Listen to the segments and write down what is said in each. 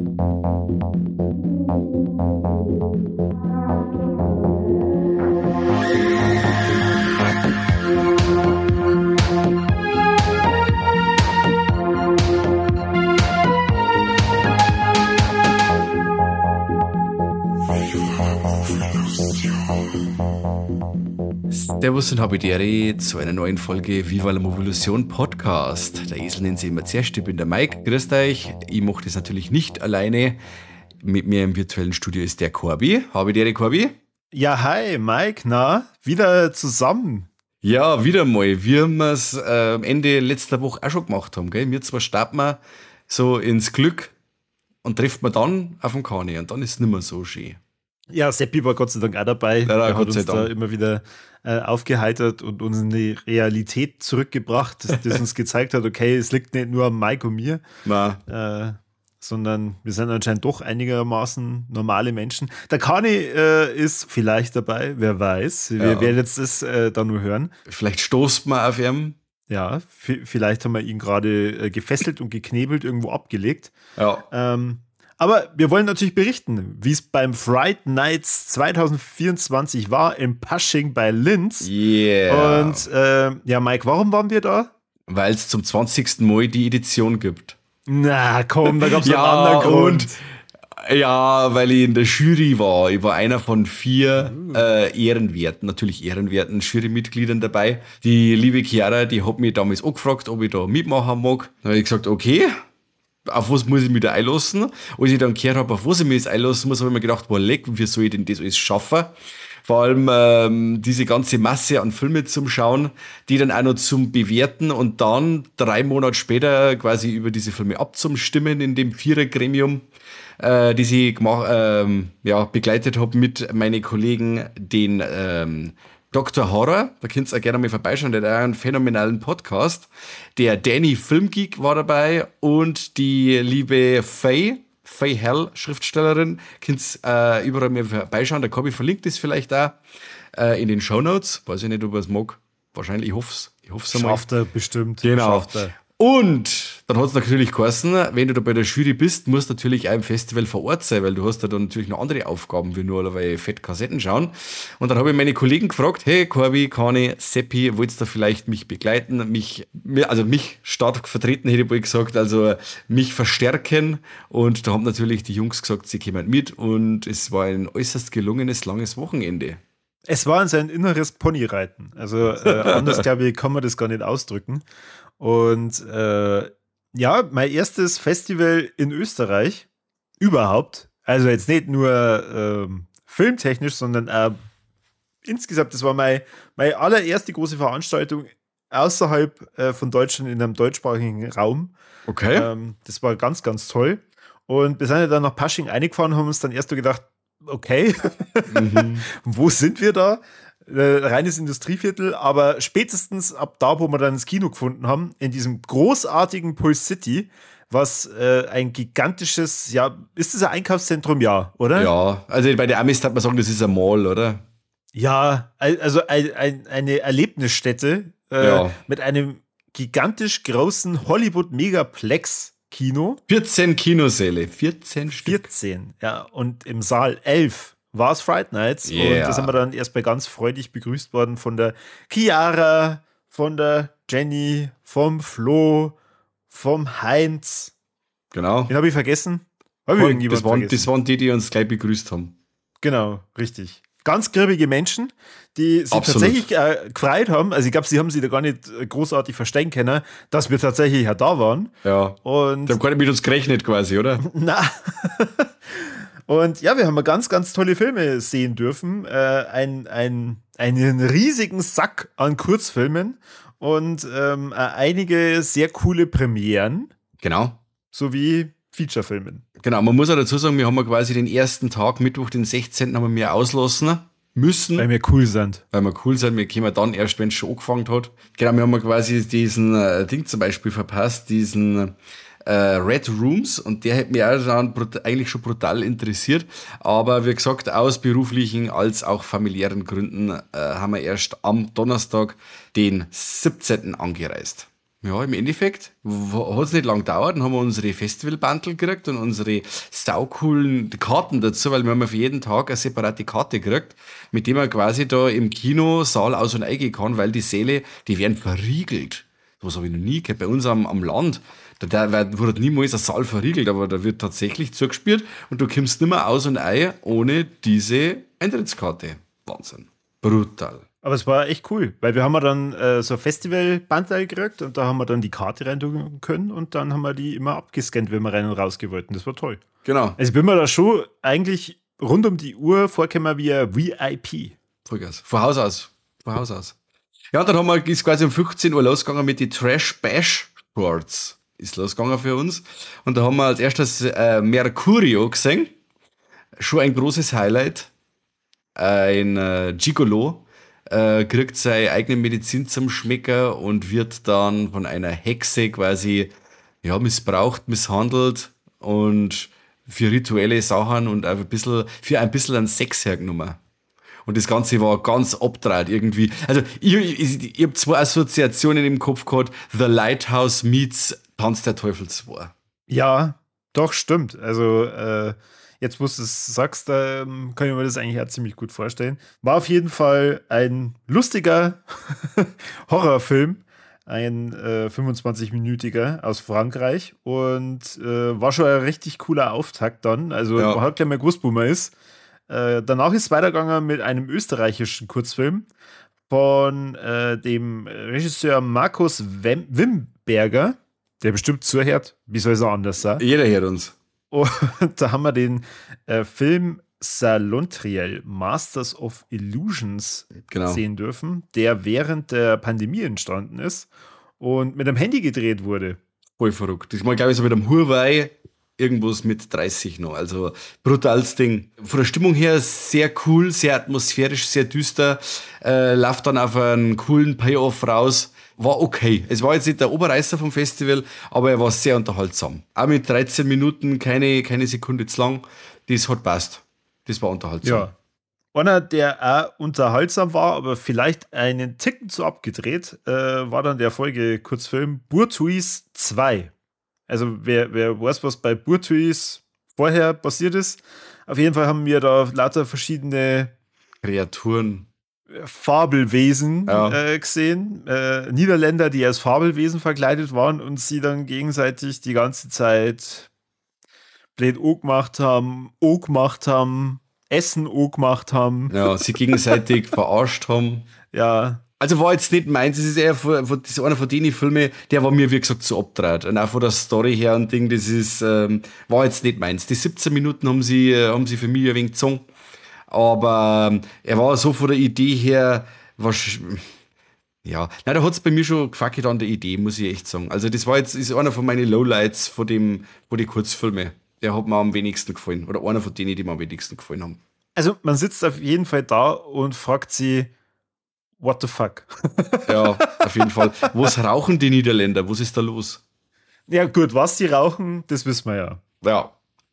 Servus und Habidere zu einer neuen Folge Viva la Movolution Podcast. Der Esel nennt sich immer zuerst, ich bin der Mike. Grüßt euch, ich mache das natürlich nicht alleine. Mit mir im virtuellen Studio ist der Corby. Habidere, Corby. Ja, hi Mike, na, wieder zusammen. Ja, wieder mal, wie wir es Ende letzter Woche auch schon gemacht haben. Gell? Wir zwar starten wir so ins Glück und treffen wir dann auf den Kani und dann ist es nicht mehr so schön. Ja, Seppi war Gott sei Dank auch dabei. Ja, er hat uns da immer wieder aufgeheitert und uns in die Realität zurückgebracht, das uns gezeigt hat, okay, es liegt nicht nur am Mike und mir, sondern wir sind anscheinend doch einigermaßen normale Menschen. Der Kani ist vielleicht dabei, wer weiß. Wir werden jetzt das dann nur hören. Vielleicht stoßt man auf ihn. Ja, vielleicht haben wir ihn gerade gefesselt und geknebelt irgendwo abgelegt. Ja. Aber wir wollen natürlich berichten, wie es beim Fright Nights 2024 war, im Pasching bei Linz. Yeah. Und ja, Mike, warum waren wir da? Weil es zum 20. Mal die Edition gibt. Na komm, da gab es einen anderen Grund. Ja, weil ich in der Jury war. Ich war einer von 4 natürlich ehrenwerten Jurymitgliedern dabei. Die liebe Chiara, die hat mich damals auch gefragt, ob ich da mitmachen mag. Dann habe ich gesagt, okay. Auf was muss ich mich da einlassen? Als ich dann gehört habe, auf was ich mich jetzt einlassen muss, habe ich mir gedacht, boah, leck, wie soll ich denn das alles schaffen? Vor allem diese ganze Masse an Filme zum Schauen, die dann auch noch zum Bewerten und dann 3 Monate später quasi über diese Filme abzustimmen in dem 4er-Gremium, die ich begleitet habe mit meinen Kollegen, den Dr. Horror, da könnt ihr auch gerne mal vorbeischauen, der hat einen phänomenalen Podcast. Der Danny Filmgeek war dabei und die liebe Faye Hell, Schriftstellerin, könnt ihr überall mal vorbeischauen. Der Kobi verlinkt das vielleicht auch in den Shownotes. Weiß ich nicht, ob er es mag. Wahrscheinlich, ich hoffe es einmal. Schafft er bestimmt. Genau. Schafft er. Und dann hat es natürlich geheißen, wenn du da bei der Jury bist, musst du natürlich auch im Festival vor Ort sein, weil du hast da dann natürlich noch andere Aufgaben, wie nur allerweil fett Kassetten schauen. Und dann habe ich meine Kollegen gefragt, hey Corby, Kani, Seppi, wollt ihr vielleicht mich begleiten, mich stark vertreten, hätte ich wohl gesagt, also mich verstärken. Und da haben natürlich die Jungs gesagt, sie kommen mit und es war ein äußerst gelungenes, langes Wochenende. Es war sein inneres Ponyreiten. Also anders, glaube ich, kann man das gar nicht ausdrücken. Und mein erstes Festival in Österreich überhaupt, also jetzt nicht nur filmtechnisch, sondern insgesamt, das war meine allererste große Veranstaltung außerhalb von Deutschland in einem deutschsprachigen Raum. Okay. Das war ganz, ganz toll. Und wir sind ja dann nach Pasching eingefahren, haben uns dann erst so gedacht, okay, wo sind wir da? Reines Industrieviertel, aber spätestens ab da, wo wir dann das Kino gefunden haben, in diesem großartigen Pulse City, was ein gigantisches, ist das ein Einkaufszentrum? Ja, oder? Ja, also bei der Amis hat man sagen, das ist ein Mall, oder? Ja, also eine Erlebnisstätte mit einem gigantisch großen Hollywood-Megaplex-Kino. 14 Kinosäle, 14 Stück. 14, ja, und im Saal 11 war es Fright Nights und da sind wir dann erstmal ganz freudig begrüßt worden von der Chiara, von der Jenny, vom Flo, vom Heinz. Genau. Den habe ich vergessen. Das waren die uns gleich begrüßt haben. Genau, richtig. Ganz grimmige Menschen, die sich tatsächlich gefreut haben. Also ich glaube, sie haben sich da gar nicht großartig verstehen können, dass wir tatsächlich da waren. Ja, und die haben gar nicht mit uns gerechnet quasi, oder? Na. Und ja, wir haben ganz, ganz tolle Filme sehen dürfen. Einen riesigen Sack an Kurzfilmen und einige sehr coole Premieren. Genau. Sowie Featurefilmen. Genau, man muss auch dazu sagen, wir haben quasi den ersten Tag, Mittwoch, den 16. haben wir auslassen müssen. Weil wir cool sind. Wir kommen dann erst, wenn es schon angefangen hat. Genau, wir haben quasi diesen Ding zum Beispiel verpasst, diesen Red Rooms, und der hätte mich auch dann eigentlich schon brutal interessiert, aber wie gesagt, aus beruflichen als auch familiären Gründen haben wir erst am Donnerstag, den 17. angereist. Ja, im Endeffekt hat es nicht lang gedauert, dann haben wir unsere Festivalbandel gekriegt und unsere saucoolen Karten dazu, weil wir haben ja für jeden Tag eine separate Karte gekriegt, mit dem man quasi da im Kinosaal aus- und eingehen kann, weil die Säle, die werden verriegelt. Was habe ich noch nie gehört. Bei uns am Land, wurde niemals ein Saal verriegelt, aber da wird tatsächlich zugespielt und du kommst nicht mehr aus und ein ohne diese Eintrittskarte. Wahnsinn. Brutal. Aber es war echt cool, weil wir haben dann so ein Festival-Bandteil gekriegt und da haben wir dann die Karte rein tun können und dann haben wir die immer abgescannt, wenn wir rein und raus wollten. Das war toll. Genau. Also ich bin mir da schon eigentlich rund um die Uhr vorgekommen wie ein VIP. Vollgas. Von Haus aus. Von Haus aus. Ja, dann ist quasi um 15 Uhr losgegangen mit die Trash Bash Shorts. Ist losgegangen für uns. Und da haben wir als erstes Mercurio gesehen. Schon ein großes Highlight. Ein Gigolo kriegt seine eigene Medizin zum Schmecker und wird dann von einer Hexe quasi missbraucht, misshandelt und für rituelle Sachen und auch für ein bisschen an Sex hergenommen. Und das Ganze war ganz abgedreht irgendwie. Also ich habe zwei Assoziationen im Kopf gehabt. The Lighthouse meets Tanz der Teufel 2. Ja, doch, stimmt. Also jetzt, wo du es sagst, kann ich mir das eigentlich auch ziemlich gut vorstellen. War auf jeden Fall ein lustiger Horrorfilm, ein 25-minütiger aus Frankreich und war schon ein richtig cooler Auftakt dann. Also man hat gleich mal gewusst, wo man ist. Danach ist es weitergegangen mit einem österreichischen Kurzfilm von dem Regisseur Markus Wimberger, der bestimmt zuhört. Wie soll es auch anders sein? Jeder hört uns. Und da haben wir den Film Salontriel, Masters of Illusions sehen dürfen, der während der Pandemie entstanden ist und mit einem Handy gedreht wurde. Voll verrückt. Das mal, glaube ich, so mit einem Huawei irgendwas mit 30 noch. Also brutales Ding. Von der Stimmung her sehr cool, sehr atmosphärisch, sehr düster. Läuft dann auf einen coolen Payoff raus. War okay. Es war jetzt nicht der Oberreißer vom Festival, aber er war sehr unterhaltsam. Auch mit 13 Minuten, keine Sekunde zu lang. Das hat passt. Das war unterhaltsam. Ja. Einer, der auch unterhaltsam war, aber vielleicht einen Ticken zu abgedreht, war dann der Folge-Kurzfilm Burtuis 2. Also wer weiß, was bei Burtuis vorher passiert ist. Auf jeden Fall haben wir da lauter verschiedene Kreaturen, Fabelwesen gesehen. Niederländer, die als Fabelwesen verkleidet waren und sie dann gegenseitig die ganze Zeit blöd gemacht haben, Essen gemacht haben. Ja, sie gegenseitig verarscht haben. Ja. Also war jetzt nicht meins, das ist eher das ist einer von denen Filmen, der war mir, wie gesagt, zu abgedreht. Und auch von der Story her und Ding, das ist, war jetzt nicht meins. Die 17 Minuten haben sie für mich ein wenig gezogen. Aber er war so von der Idee her, da hat es bei mir schon gefackelt an der Idee, muss ich echt sagen. Also das ist einer von meinen Lowlights von den Kurzfilmen. Der hat mir am wenigsten gefallen. Oder einer von denen, die mir am wenigsten gefallen haben. Also man sitzt auf jeden Fall da und fragt sie, what the fuck? Ja, auf jeden Fall. Was rauchen die Niederländer? Was ist da los? Ja gut, was die rauchen, das wissen wir ja. Ja.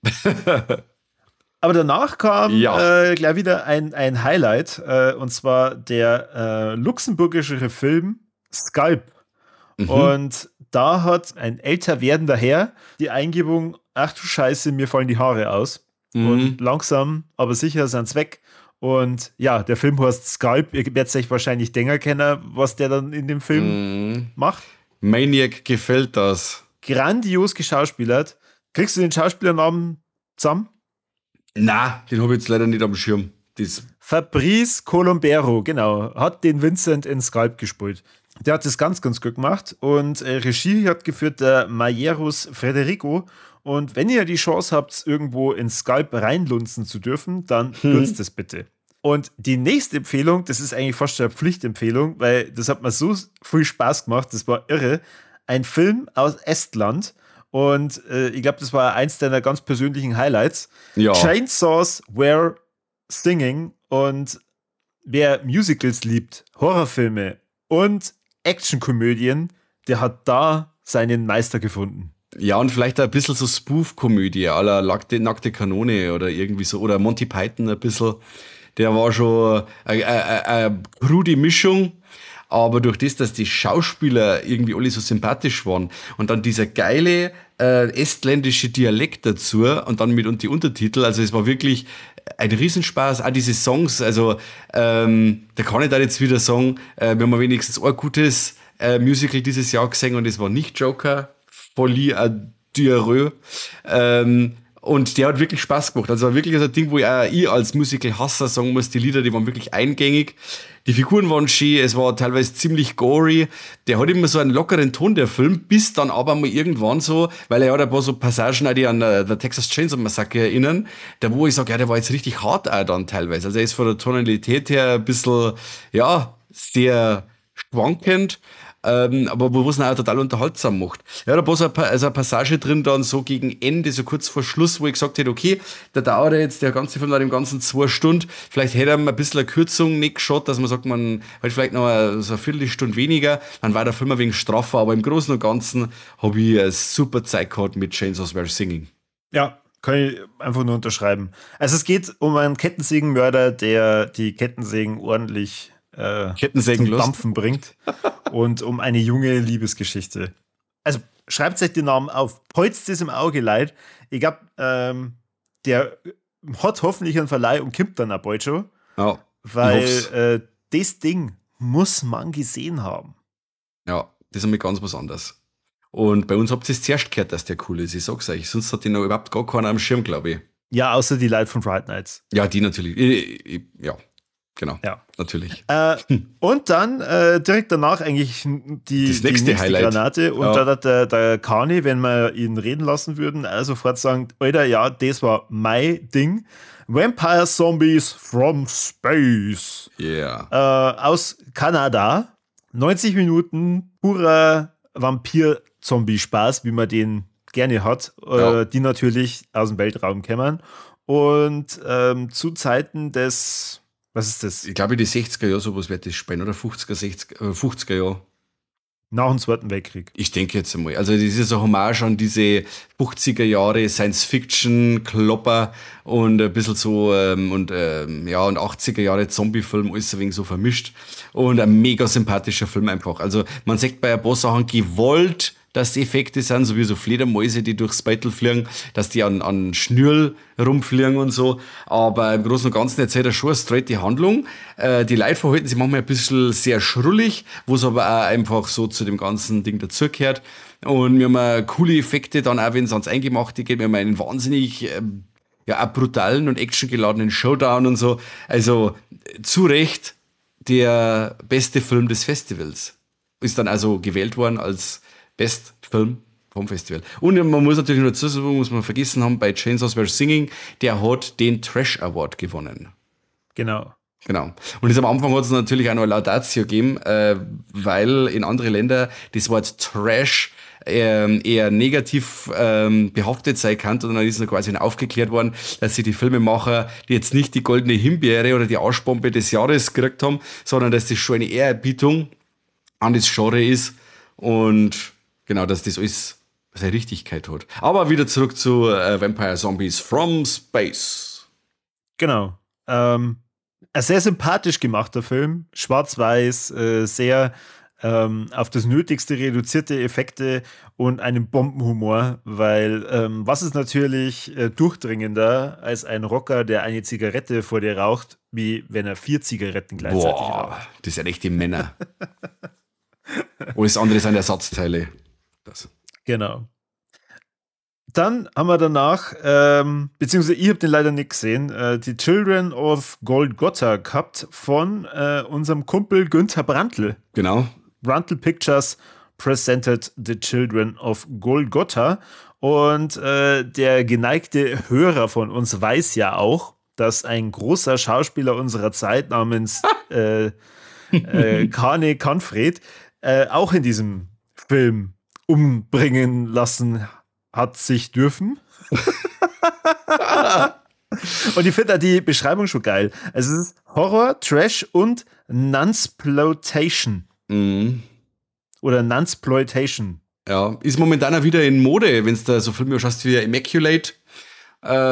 Aber danach kam gleich wieder ein Highlight, und zwar der luxemburgische Film Sculp. Mhm. Und da hat ein älter werdender Herr die Eingebung, ach du Scheiße, mir fallen die Haare aus. Mhm. Und langsam, aber sicher sind sie weg. Und ja, der Film heißt Sculp. Ihr werdet euch wahrscheinlich Dinger kennen, was der dann in dem Film macht. Maniac gefällt das. Grandios geschauspielert. Kriegst du den Schauspielernamen zusammen? Na, den habe ich jetzt leider nicht am Schirm. Fabrice Colombero, genau, hat den Vincent in Sculp gespielt. Der hat das ganz, ganz gut gemacht und Regie hat geführt der Majerus Federico. Und wenn ihr die Chance habt, irgendwo in Sculp reinlunzen zu dürfen, dann nutzt es bitte. Und die nächste Empfehlung, das ist eigentlich fast schon eine Pflichtempfehlung, weil das hat mir so viel Spaß gemacht, das war irre. Ein Film aus Estland. Und ich glaube, das war eins deiner ganz persönlichen Highlights. Ja. Chainsaws Were Singing. Und wer Musicals liebt, Horrorfilme und Actionkomödien, der hat da seinen Meister gefunden. Ja, und vielleicht ein bisschen so Spoof-Komödie, à la Nackte Kanone oder irgendwie so. Oder Monty Python ein bisschen. Der war schon eine krude Mischung. aber durch das, dass die Schauspieler irgendwie alle so sympathisch waren und dann dieser geile estländische Dialekt dazu und dann mit die Untertitel, also es war wirklich ein Riesenspaß, auch diese Songs, also da kann ich da jetzt wieder sagen, wir haben wenigstens ein gutes Musical dieses Jahr gesehen und es war nicht Joker, Folie à Dieu. Und der hat wirklich Spaß gemacht. Also war wirklich so ein Ding, wo ich als Musical-Hasser sagen muss, die Lieder, die waren wirklich eingängig. Die Figuren waren schön, es war teilweise ziemlich gory. Der hat immer so einen lockeren Ton, der Film, bis dann aber mal irgendwann so, weil er hat ein paar so Passagen, die an der Texas Chainsaw Massacre erinnern, da wo ich sage, ja, der war jetzt richtig hart auch dann teilweise. Also er ist von der Tonalität her ein bisschen, ja, sehr schwankend. Aber wo es ihn auch total unterhaltsam macht. Ja, da war so eine Passage drin, dann so gegen Ende, so kurz vor Schluss, wo ich gesagt hätte, okay, da dauert jetzt der ganze Film nach dem ganzen 2 Stunden. Vielleicht hätte er ein bisschen eine Kürzung nicht geschaut, dass man sagt, man halt vielleicht noch so eine Viertelstunde weniger, dann war der Film ein wenig straffer, aber im Großen und Ganzen habe ich eine super Zeit gehabt mit Chainsaw Were Singing. Ja, kann ich einfach nur unterschreiben. Also es geht um einen Kettensägenmörder, der die Kettensägen ordentlich zum Dampfen bringt und um eine junge Liebesgeschichte. Also schreibt euch den Namen auf, polzt es im Auge leid. Ich glaube, der hat hoffentlich einen Verleih und kommt dann auch bald schon, weil das Ding muss man gesehen haben. Ja, das ist nämlich ganz was anderes. Und bei uns habt ihr es zuerst gehört, dass der cool ist, ich sag's euch. Sonst hat den noch überhaupt gar keiner am Schirm, glaube ich. Ja, außer die Leute von Fright Nights. Ja, die natürlich. Ja. Genau, ja. Natürlich. Und dann direkt danach eigentlich die nächste Highlight. Granate. Und da hat der Kani, wenn wir ihn reden lassen würden, sofort sagen, Alter, ja, das war mein Ding. Vampire Zombies from Space. Yeah. Aus Kanada. 90 Minuten purer Vampir-Zombie-Spaß, wie man den gerne hat. Die natürlich aus dem Weltraum kämmern. Und zu Zeiten des... Was ist das? Ich glaube, die 60er Jahre, sowas wird das spielen, oder 50er Jahre. Nach dem Zweiten Weltkrieg. Ich denke jetzt einmal. Also, das ist ein Hommage an diese 50er Jahre Science-Fiction, Klopper und ein bisschen so, und 80er Jahre Zombie-Film, alles ein wenig so vermischt. Und ein mega sympathischer Film einfach. Also, man sagt bei ein paar Sachen gewollt, dass die Effekte sind, so wie so Fledermäuse, die durchs Beitel fliegen, dass die an Schnürl rumfliegen und so. Aber im Großen und Ganzen erzählt er schon eine straighte Handlung. Die Leute verhalten sich manchmal ein bisschen sehr schrullig, wo es aber auch einfach so zu dem ganzen Ding dazugehört. Und wir haben coole Effekte dann auch, wenn es ans Eingemachte geht. Wir haben einen wahnsinnig, auch brutalen und actiongeladenen Showdown und so. Also, zu Recht der beste Film des Festivals. Ist dann also gewählt worden als Bestfilm vom Festival. Und man muss natürlich noch dazu sagen, muss man vergessen haben, bei Chainsaw Were Singing, der hat den Trash Award gewonnen. Genau. Und jetzt am Anfang hat es natürlich auch noch eine Laudatio gegeben, weil in andere Länder das Wort Trash eher negativ behaftet sein kann. Und dann ist noch quasi aufgeklärt worden, dass sie die Filmemacher, die jetzt nicht die goldene Himbeere oder die Arschbombe des Jahres gekriegt haben, sondern dass das schon eine Ehrerbietung an das Genre ist. Und genau, dass das alles seine Richtigkeit hat. Aber wieder zurück zu Vampire Zombies from Space. Genau. Ein sehr sympathisch gemachter Film. Schwarz-Weiß, sehr auf das Nötigste reduzierte Effekte und einen Bombenhumor, weil was ist natürlich durchdringender als ein Rocker, der eine Zigarette vor dir raucht, wie wenn er 4 Zigaretten gleichzeitig raucht. Das sind echte Männer. Alles andere sind Ersatzteile. Das. Genau. Dann haben wir danach, beziehungsweise ich habe den leider nicht gesehen, die Children of Golgotha gehabt von unserem Kumpel Günther Brandl. Genau. Brandl Pictures presented The Children of Golgotha. Und der geneigte Hörer von uns weiß ja auch, dass ein großer Schauspieler unserer Zeit namens Kane Kanfred auch in diesem Film umbringen lassen hat sich dürfen. Und ich finde da die Beschreibung schon geil. Also es ist Horror, Trash und Nunsploitation. Mhm. Oder Nunsploitation. Ja, ist momentan auch wieder in Mode, wenn du da so Filme schaust wie Immaculate.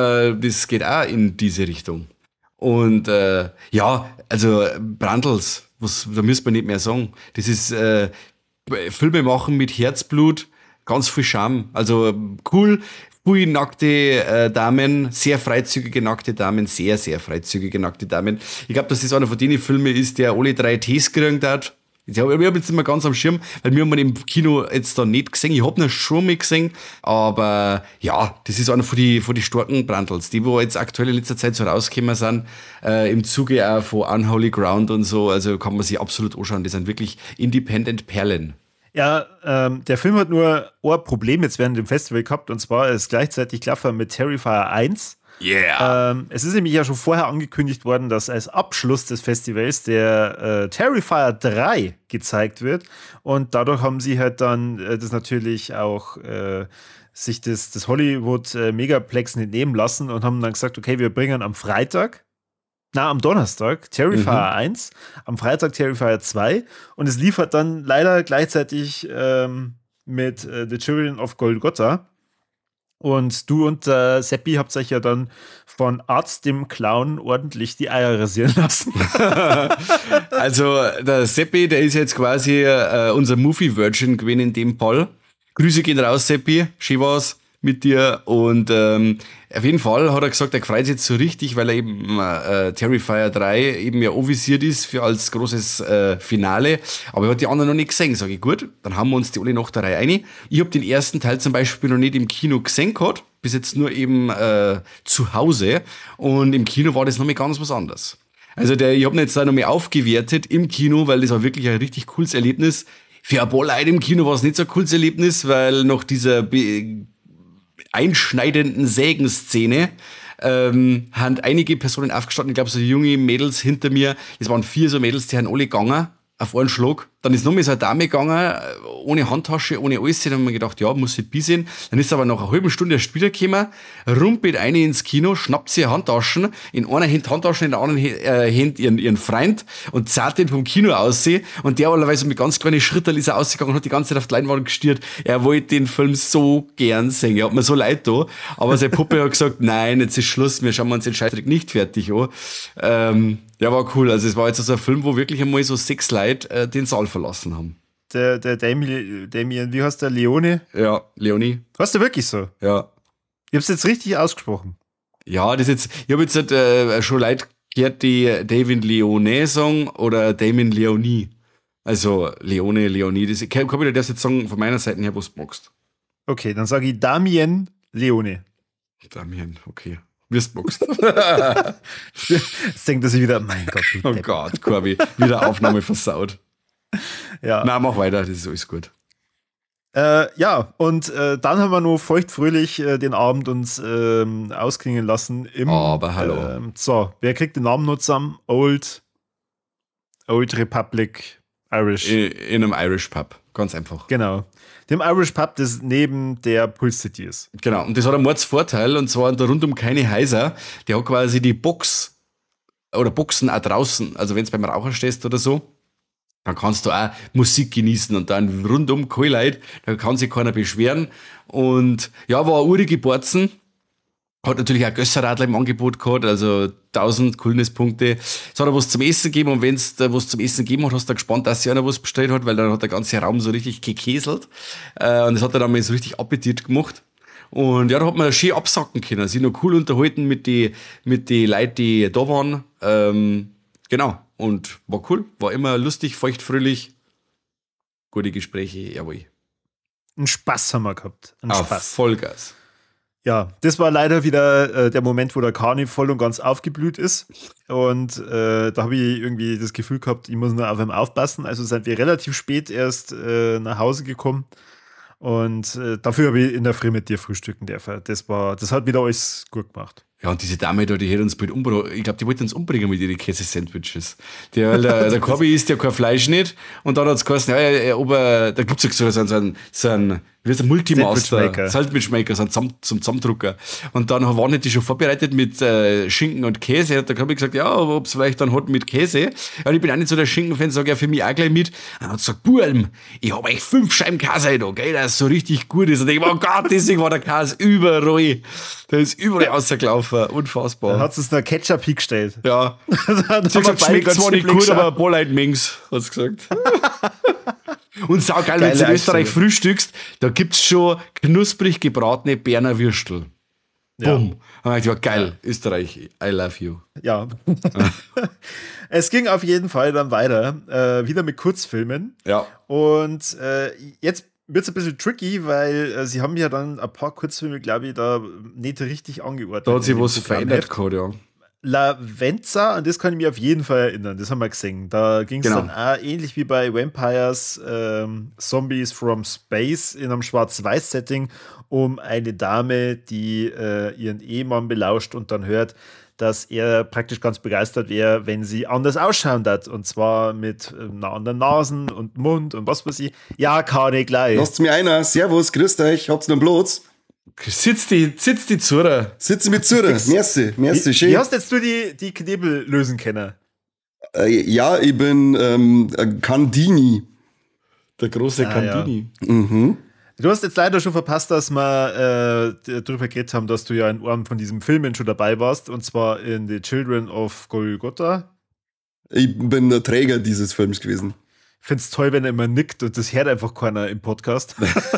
Das geht auch in diese Richtung. Und also Brandls, da müsste man nicht mehr sagen. Das ist Filme machen mit Herzblut, ganz viel Charme. Also cool, viel nackte Damen, sehr freizügige nackte Damen, sehr, sehr freizügige nackte Damen. Ich glaube, dass das einer von den Filmen ist, der alle 3 Ts gekriegt hat. Ich hab jetzt nicht mehr ganz am Schirm, weil wir haben ihn im Kino jetzt da nicht gesehen. Ich hab ihn schon mal gesehen, aber ja, das ist einer von die starken Brandls, die wo jetzt aktuell in letzter Zeit so rausgekommen sind, im Zuge auch von Unholy Ground und so, also kann man sich absolut anschauen. Die sind wirklich Independent Perlen. Ja, der Film hat nur ein Problem jetzt während dem Festival gehabt, und zwar ist gleichzeitig gelaufen mit Terrifier 1. Yeah. Es ist nämlich ja schon vorher angekündigt worden, dass als Abschluss des Festivals der Terrifier 3 gezeigt wird, und dadurch haben sie halt dann das natürlich auch sich das Hollywood Megaplex nicht nehmen lassen und haben dann gesagt, okay, wir bringen am Donnerstag Terrifier 1, am Freitag Terrifier 2, und es liefert dann leider gleichzeitig mit The Children of Golgotha. Und du und Seppi habt euch ja dann von Arzt dem Clown ordentlich die Eier rasieren lassen. Also der Seppi, der ist jetzt quasi unser Movie-Virgin gewesen in dem Fall. Grüße gehen raus, Seppi, schön war's mit dir. Und auf jeden Fall hat er gesagt, er freut sich jetzt so richtig, weil er eben Terrifier 3 eben ja avisiert ist für als großes Finale. Aber er hat die anderen noch nicht gesehen. Sag ich, gut, dann haben wir uns die alle nach der Reihe rein. Ich habe den ersten Teil zum Beispiel noch nicht im Kino gesehen gehabt, bis jetzt nur eben zu Hause. Und im Kino war das noch mal ganz was anderes. Also ich habe ihn jetzt da noch mal aufgewertet im Kino, weil das war wirklich ein richtig cooles Erlebnis. Für ein paar Leute im Kino war es nicht so ein cooles Erlebnis, weil nach dieser einschneidenden Sägenszene haben einige Personen aufgestanden, ich glaube so junge Mädels hinter mir, es waren 4 so Mädels, die haben alle gegangen, auf einen Schlag. Dann ist noch mal so eine Dame gegangen, ohne Handtasche, ohne alles. Dann haben wir gedacht, ja, muss nicht sein. Dann ist aber nach einer halben Stunde erst wiedergekommen, rumpelt eine ins Kino, schnappt sie Handtaschen, in einer Hand Handtaschen, in der anderen Hand ihren Freund und zahlt den vom Kino aussehen. Und der allerweise mit ganz kleinen Schritten ist er ausgegangen und hat die ganze Zeit auf die Leinwand gestiert. Er wollte den Film so gern sehen. Er hat mir so leid da. Aber seine Puppe hat gesagt, nein, jetzt ist Schluss, wir schauen uns den Scheißdreck nicht fertig an. Ja, war cool. Also es war jetzt so ein Film, wo wirklich einmal so 6 Leute den Saal verlassen haben. Der Damien, wie heißt der? Leone? Ja, Leonie. Hast du wirklich so? Ja. Ich hab's jetzt richtig ausgesprochen. Ja, ich habe jetzt schon Leute gehört, die David Leone sagen oder Damien Leonie. Also Leone, Leonie. Ich kann wieder das jetzt sagen von meiner Seite her, wo du magst. Okay, dann sage ich Damien Leone. Damien, okay. Wirst boxt. Jetzt denkt er sich wieder, mein Gott. Oh Gott, Corby, wieder Aufnahme versaut. Ja. Na, mach weiter, das ist alles gut. Ja, und dann haben wir noch feuchtfröhlich den Abend uns ausklingen lassen. Aber hallo. So, wer kriegt den Namen noch zusammen? Old Republic Irish. In einem Irish Pub, ganz einfach. Genau. Dem Irish Pub, das neben der Pulse City ist. Genau, und das hat einen Mordsvorteil, und zwar da rundum keine Häuser. Der hat quasi die Box oder Boxen auch draußen. Also wenn du beim Raucher stehst oder so, dann kannst du auch Musik genießen und dann rundum keine Leute, da kann sich keiner beschweren. Und ja, war eine urige Borzen. Hat natürlich auch Gösserradler im Angebot gehabt, also 1000 Coolness-Punkte. Es hat auch was zum Essen gegeben, und wenn es da was zum Essen gegeben hat, hast du gespannt, dass sich einer was bestellt hat, weil dann hat der ganze Raum so richtig gekäselt. Und das hat dann mal so richtig Appetit gemacht. Und ja, da hat man schön absacken können, sich noch cool unterhalten mit die Leuten, die da waren. Genau. Und war cool, war immer lustig, feuchtfröhlich. Gute Gespräche, jawohl. Einen Spaß haben wir gehabt. Spaß. Vollgas. Ja, das war leider wieder der Moment, wo der Kani voll und ganz aufgeblüht ist. Und da habe ich irgendwie das Gefühl gehabt, ich muss nur auf ihn aufpassen. Also sind wir relativ spät erst nach Hause gekommen. Und dafür habe ich in der Früh mit dir frühstücken dürfen. Das hat wieder alles gut gemacht. Ja, und diese Dame da, die hätte uns bald umbringen. Ich glaube, die wollte uns umbringen mit ihren Käse-Sandwiches. Der Corby isst ja kein Fleisch nicht. Und dann hat es geheißen, da gibt es ja so einen wie ist ein Multimaster, Sandwichmaker. Sandwichmaker, so ein zum Zusammendrucker. Und dann waren die schon vorbereitet mit Schinken und Käse. Und da habe ich gesagt, ja, ob es vielleicht dann hat mit Käse. Ja, und ich bin auch nicht so der Schinkenfan, sage ja für mich auch gleich mit. Und dann hat er gesagt, Burm, ich habe euch 5 Scheiben Käse da, gell, das so richtig gut ist. Und ich denke, oh Gott, deswegen war der Käse überall. Der ist überall rausgelaufen. Unfassbar. Dann hat es noch Ketchup hingestellt. Ja. Dann haben Sie hat gesagt, wir beide schmeckt ganz zwar nicht liebling gut, aber geschaut. Bolleit Mings, hat's gesagt. Und saugeil, wenn Geile du in Österreich Einstellung. frühstückst, da gibt's schon knusprig gebratene Berner Würstel. Ja. Bumm. Ja. Ja, geil, Österreich, I love you. Ja. Es ging auf jeden Fall dann weiter, wieder mit Kurzfilmen. Ja. Und jetzt wird es ein bisschen tricky, weil sie haben ja dann ein paar Kurzfilme, glaube ich, da nicht richtig angeordnet. Da hat sich in dem was Programmheft. verändert gehabt, ja. La Venza, an das kann ich mich auf jeden Fall erinnern, das haben wir gesehen. Da ging es Genau. dann auch ähnlich wie bei Vampires, Zombies from Space in einem Schwarz-Weiß-Setting um eine Dame, die ihren Ehemann belauscht und dann hört, dass er praktisch ganz begeistert wäre, wenn sie anders ausschauen hat. Und zwar mit einer anderen Nasen und Mund und was weiß ich. Ja, kann ich gleich. Lasst mir einer. Servus, grüßt euch, habt's noch bloß. Sitzt die Zurre. Sitzen mit Zürcher. Merci, schön. Wie hast jetzt du die Knebel lösen können? Ja, ich bin Candini. Der große Ah, Candini. Du hast jetzt leider schon verpasst, dass wir darüber geredet haben, dass du ja in einem von diesen Filmen schon dabei warst, und zwar in The Children of Golgotha. Ich bin der Träger dieses Films gewesen. Ich finde es toll, wenn er immer nickt und das hört einfach keiner im Podcast.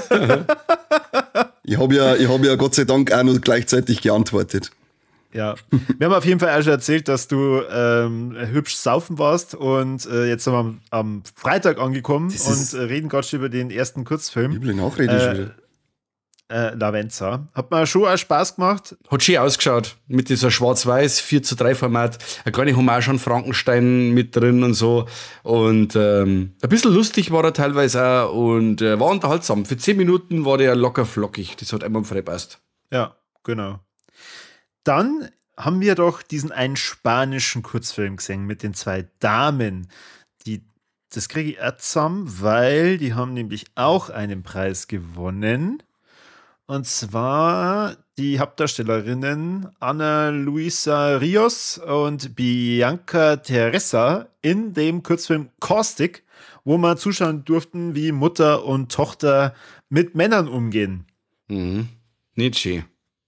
Ich hab ja Gott sei Dank auch noch gleichzeitig geantwortet. Ja, wir haben auf jeden Fall auch schon erzählt, dass du hübsch saufen warst und jetzt sind wir am Freitag angekommen Das ist- und reden gerade schon über den ersten Kurzfilm. Üble Nachrede schon wieder. La Venza. Hat mir schon auch Spaß gemacht. Hat schön ausgeschaut. Mit dieser Schwarz-Weiß 4:3 Format. Ein kleine Hommage an Frankenstein mit drin und so. Und ein bisschen lustig war er teilweise auch und war unterhaltsam. Für 10 Minuten war der locker flockig. Das hat einmal frei passt. Ja, genau. Dann haben wir doch diesen einen spanischen Kurzfilm gesehen mit den 2 Damen. Das kriege ich auch zusammen, weil die haben nämlich auch einen Preis gewonnen. Und zwar die Hauptdarstellerinnen Ana Luisa Rios und Bianca Teresa in dem Kurzfilm Caustic, wo wir zuschauen durften, wie Mutter und Tochter mit Männern umgehen. Mhm. Nicht schön.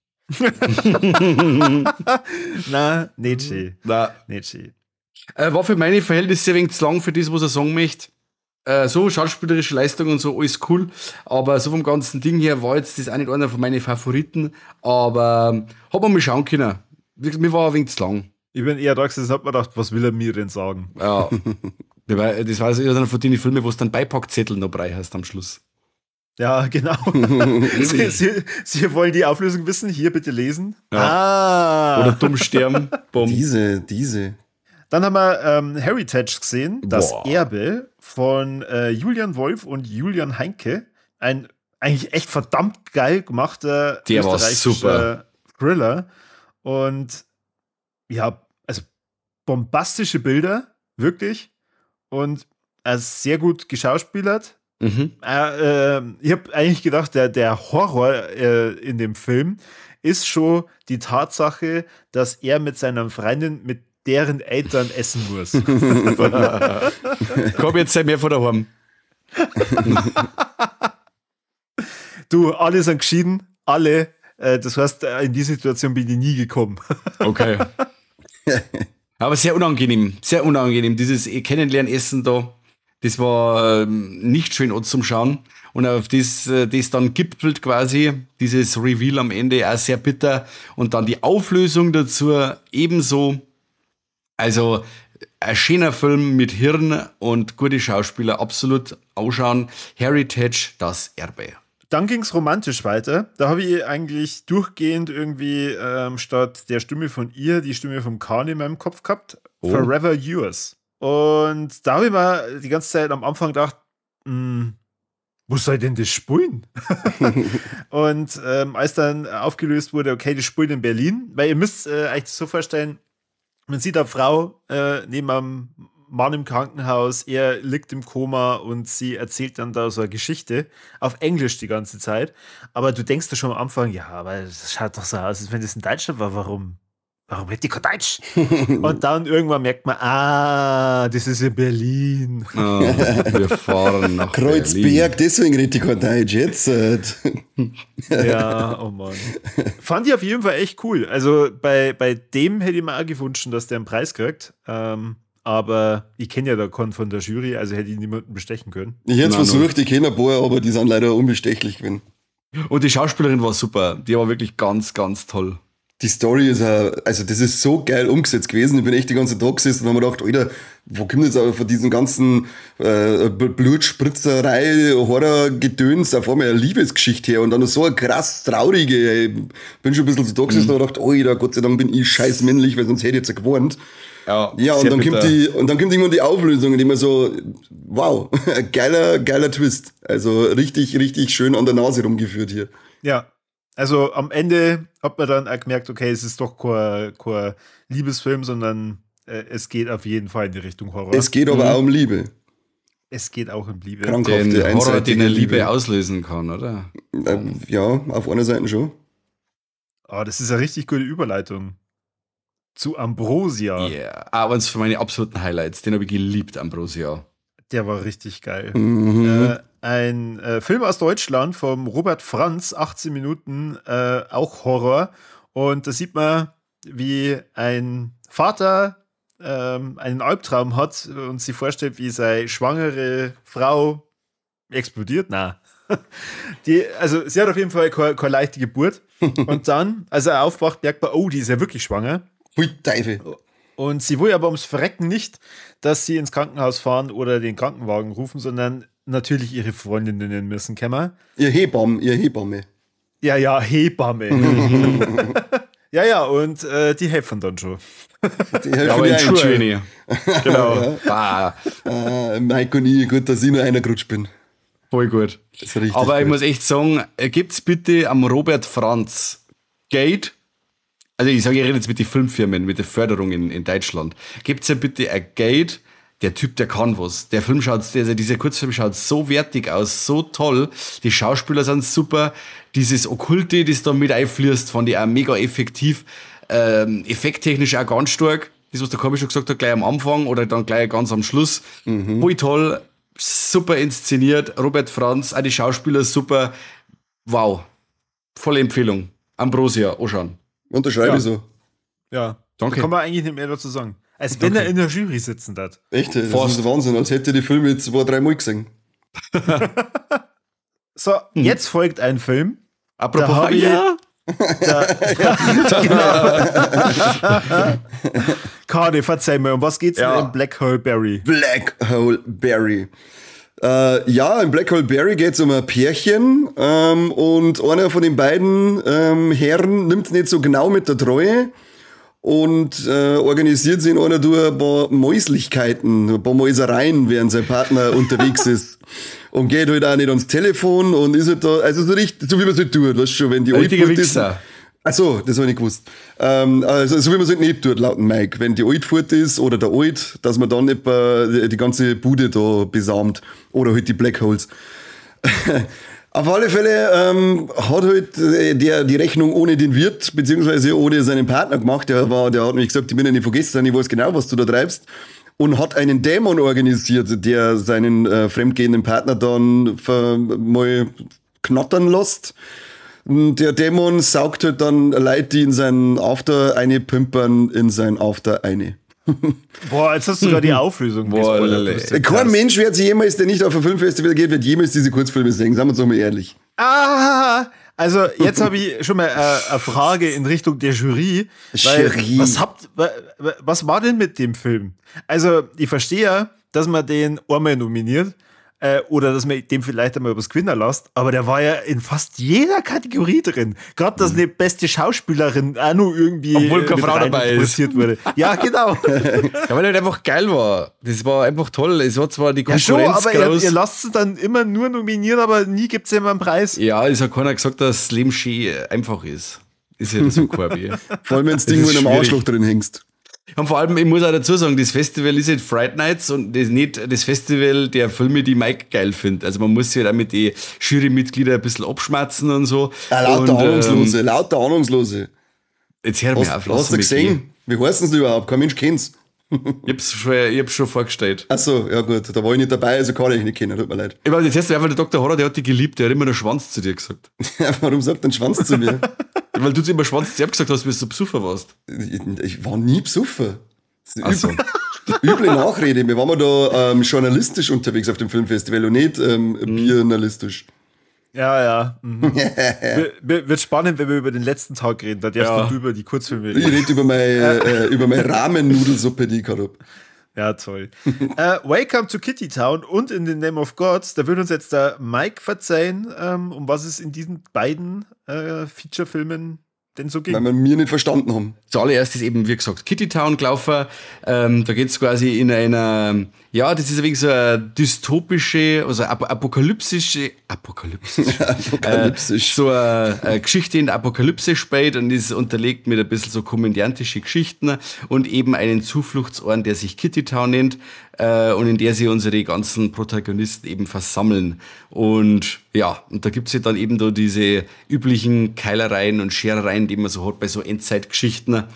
Na, nicht schön. Na, Nicht schön. war für meine Verhältnisse ein wenig zu lang für das, was er sagen möchte. So schauspielerische Leistung und so, alles cool. Aber so vom ganzen Ding her war jetzt das auch nicht einer von meinen Favoriten. Aber hat man mal schauen können. Wie gesagt, mir war ein wenig zu lang. Ich bin eher da gesessen und hab mir gedacht, was will er mir denn sagen? Ja. Das war so einer von den Filmen, wo es dann Beipackzettel noch brei hast am Schluss. Ja, genau. Sie wollen die Auflösung wissen? Hier bitte lesen. Ja. Oder dumm sterben. Bumm. Diese. Dann haben wir Heritage gesehen, das Boah. Erbe von Julian Wolf und Julian Heinke. Ein eigentlich echt verdammt geil gemachter Der war österreichischer super. Thriller. Und ja, also bombastische Bilder, wirklich. Und er ist sehr gut geschauspielert. Mhm. Ich habe eigentlich gedacht, der Horror in dem Film ist schon die Tatsache, dass er mit seiner Freundin mit deren Eltern essen muss. Komm jetzt sei mehr von daheim. Du, alle sind geschieden, alle. Das heißt, in die Situation bin ich nie gekommen. Okay. Aber sehr unangenehm. Sehr unangenehm. Dieses Kennenlernen-Essen da, das war nicht schön anzuschauen. Und auf das dann gipfelt quasi, dieses Reveal am Ende, auch sehr bitter. Und dann die Auflösung dazu ebenso. Also ein schöner Film mit Hirn und gute Schauspieler, absolut ausschauen. Heritage, das Erbe. Dann ging es romantisch weiter. Da habe ich eigentlich durchgehend irgendwie statt der Stimme von ihr die Stimme von Khan in meinem Kopf gehabt. Oh. Forever Yours. Und da habe ich mir die ganze Zeit am Anfang gedacht, wo soll denn das spielen? Und als dann aufgelöst wurde, okay, das spielt in Berlin, weil ihr müsst euch das so vorstellen, man sieht eine Frau neben einem Mann im Krankenhaus, er liegt im Koma und sie erzählt dann da so eine Geschichte, auf Englisch die ganze Zeit. Aber du denkst da schon am Anfang, ja, aber das schaut doch so aus, als wenn das in Deutschland war, warum redet die kein Deutsch? Und dann irgendwann merkt man, das ist in Berlin. Wir fahren nach Kreuzberg, Berlin. deswegen redet ich kein Deutsch jetzt. Ja, oh Mann. Fand ich auf jeden Fall echt cool. Also bei dem hätte ich mir auch gewünscht, dass der einen Preis kriegt. Aber ich kenne ja da keinen von der Jury, also hätte ich niemanden bestechen können. Ich hätte es Nein, versucht, ich kenne ein paar, aber die sind leider unbestechlich gewesen. Und die Schauspielerin war super. Die war wirklich ganz, ganz toll. Die Story ist also das ist so geil umgesetzt gewesen. Ich bin echt die ganze Tag gesessen und habe mir gedacht, Alter, wo kommt jetzt aber von diesen ganzen Blutspritzerei, Horror-Gedöns auf einmal eine Liebesgeschichte her und dann noch so eine krass traurige. Ich bin schon ein bisschen zu da gesessen und habe gedacht, Alter, Gott sei Dank bin ich scheiß männlich, weil sonst hätte ich jetzt gewarnt. Ja, und dann kommt irgendwann die Auflösung und immer so, wow, geiler Twist. Also richtig, richtig schön an der Nase rumgeführt hier. Ja. Also am Ende hat man dann auch gemerkt, okay, es ist doch kein Liebesfilm, sondern es geht auf jeden Fall in die Richtung Horror. Es geht aber auch um Liebe. Es geht auch um Liebe. Krankhafte, Den Horror, einseitige den eine Liebe auslösen kann, oder? Ja, auf einer Seite schon. Das ist eine richtig gute Überleitung zu Ambrosia. Yeah. Aber eins von meinen absoluten Highlights. Den habe ich geliebt, Ambrosia. Der war richtig geil. Mhm. Ein Film aus Deutschland vom Robert Franz, 18 Minuten, auch Horror. Und da sieht man, wie ein Vater einen Albtraum hat und sich vorstellt, wie seine schwangere Frau explodiert. Na. Also sie hat auf jeden Fall keine leichte Geburt. Und dann, als er aufwacht, merkt man, oh, die ist ja wirklich schwanger. Hui, Teufel. Und sie will aber ums Verrecken nicht, dass sie ins Krankenhaus fahren oder den Krankenwagen rufen, sondern natürlich ihre Freundinnen müssen kommen. Ihr Hebamme. Ja, Hebamme. ja, und die helfen dann schon. Die helfen Aber dir in ein. Schöne. Genau. Mike und ich, gut, dass ich nur einer gerutscht bin. Voll gut. Das ist richtig Aber ich gut. muss echt sagen, gibt's bitte am Robert Franz Geld, also ich sage, ich rede jetzt mit den Filmfirmen, mit der Förderung in Deutschland, gibt's ja bitte ein Geld, der Typ, der kann was. Der Film schaut, dieser Kurzfilm schaut so wertig aus, so toll, die Schauspieler sind super, dieses Okkulte, das da mit einfließt, fand ich auch mega effektiv, effekttechnisch auch ganz stark, das, was der Kobi schon gesagt hat, gleich am Anfang oder dann gleich ganz am Schluss, voll toll, super inszeniert, Robert Franz, auch die Schauspieler super, wow, volle Empfehlung, Ambrosia, anschauen. Unterschreibe Ja. ich so. Ja, Danke. Da kann man eigentlich nicht mehr dazu sagen. Als wenn er in der Jury sitzen hat. Echt, das Fast. ist Wahnsinn, als hätte ich die Filme jetzt 2-3 Mal gesehen. So, jetzt folgt ein Film. Apropos, Da hab ich- ja, Kade, verzeih mir, um was geht's Ja. denn in Black Hole Berry? Black Hole Berry. In Black Hole Berry geht es um ein Pärchen und einer von den beiden Herren nimmt es nicht so genau mit der Treue und organisiert sich in einer durch ein paar Mäuslichkeiten, ein paar Mäusereien, während sein Partner unterwegs ist. Und geht halt auch nicht ans Telefon und ist halt da, also so richtig, so wie man es halt tut, weißt du schon, wenn die richtiger alt ist. Wichser. Ach so, das habe ich nicht gewusst. Also so wie man es halt nicht tut, laut dem Mike. Wenn die Alt fort ist oder der Alt, dass man dann etwa die ganze Bude da besamt. Oder halt die Black Holes. Auf alle Fälle hat halt der die Rechnung ohne den Wirt, beziehungsweise ohne seinen Partner gemacht. Der hat mich gesagt, ich bin ja nicht von gestern, ich weiß genau, was du da treibst. Und hat einen Dämon organisiert, der seinen fremdgehenden Partner dann mal knattern lässt. Und der Dämon saugt halt dann Leute, die in seinen After eine pimpern, in seinen After eine. Boah, jetzt hast du gerade die Auflösung Boah, gespoilert. lele. Du bist ja Kein krass. Mensch wird sich jemals, der nicht auf ein Filmfestival geht, wird jemals diese Kurzfilme sehen. Sagen wir uns doch mal ehrlich. Also jetzt habe ich schon mal eine Frage in Richtung der Jury. Weil Jury. was war denn mit dem Film? Also ich verstehe ja, dass man den einmal nominiert oder dass man dem vielleicht einmal was gewinnen lässt, aber der war ja in fast jeder Kategorie drin. Gerade, dass eine beste Schauspielerin auch noch irgendwie Obwohl keine mit Frau rein dabei ist. interpretiert wurde. Ja, genau. Ja, weil er halt einfach geil war. Das war einfach toll. Es war zwar die Ja, schon, Konkurrenz aber groß. ihr lasst es dann immer nur nominieren, aber nie gibt es ja immer einen Preis. Ja, es hat keiner gesagt, dass das Leben schön einfach ist. Ist ja so Korbi. Vor allem, wenn du Das irgendwo ist in einem schwierig. Arschloch drin hängst. Und vor allem, ich muss auch dazu sagen, das Festival ist nicht Fright Nights und das ist nicht das Festival der Filme, die Mike geil findet. Also man muss sich halt auch mit den Jurymitgliedern ein bisschen abschmatzen und so. Lauter Ahnungslose. Jetzt hör mir auf, Hast du gesehen? Wie heißen sie überhaupt? Kein Mensch kennt's. Ich hab's schon vorgestellt. Ach so, ja gut, da war ich nicht dabei, also kann ich nicht kennen, tut mir leid. Ich weiß, jetzt hast du einfach der Dr. Horror, der hat dich geliebt, der hat immer nur Schwanz zu dir gesagt. Warum sagt er Schwanz zu mir? Weil du immer Schwanz zu ihm gesagt hast, bis du besoffen warst. Ich war nie besoffen. Ach so. Üble Nachrede. Wir waren da journalistisch unterwegs auf dem Filmfestival und nicht bierjournalistisch. Ja. Mhm. Wird spannend, wenn wir über den letzten Tag reden. Da darfst du über die Kurzfilme reden. Ich rede über meine Ramen-Nudelsuppe, die ich gerade habe. Ja, toll. Welcome to Kitty Town und In the Name of God. Da wird uns jetzt der Mike verzeihen, um was es in diesen beiden Feature-Filmen denn so ging. Weil wir mir nicht verstanden haben. Zuallererst ist eben, wie gesagt, Kitty Town gelaufen. Da geht's quasi in einer, ja, das ist ein wenig so eine dystopische, also apokalypsisch. So eine Geschichte in der Apokalypse spielt und ist unterlegt mit ein bisschen so komödiantische Geschichten und eben einen Zufluchtsort, der sich Kitty Town nennt und in der sich unsere ganzen Protagonisten eben versammeln. Und ja, und da gibt's ja dann eben so diese üblichen Keilereien und Scherereien, die man so hat bei so Endzeitgeschichten.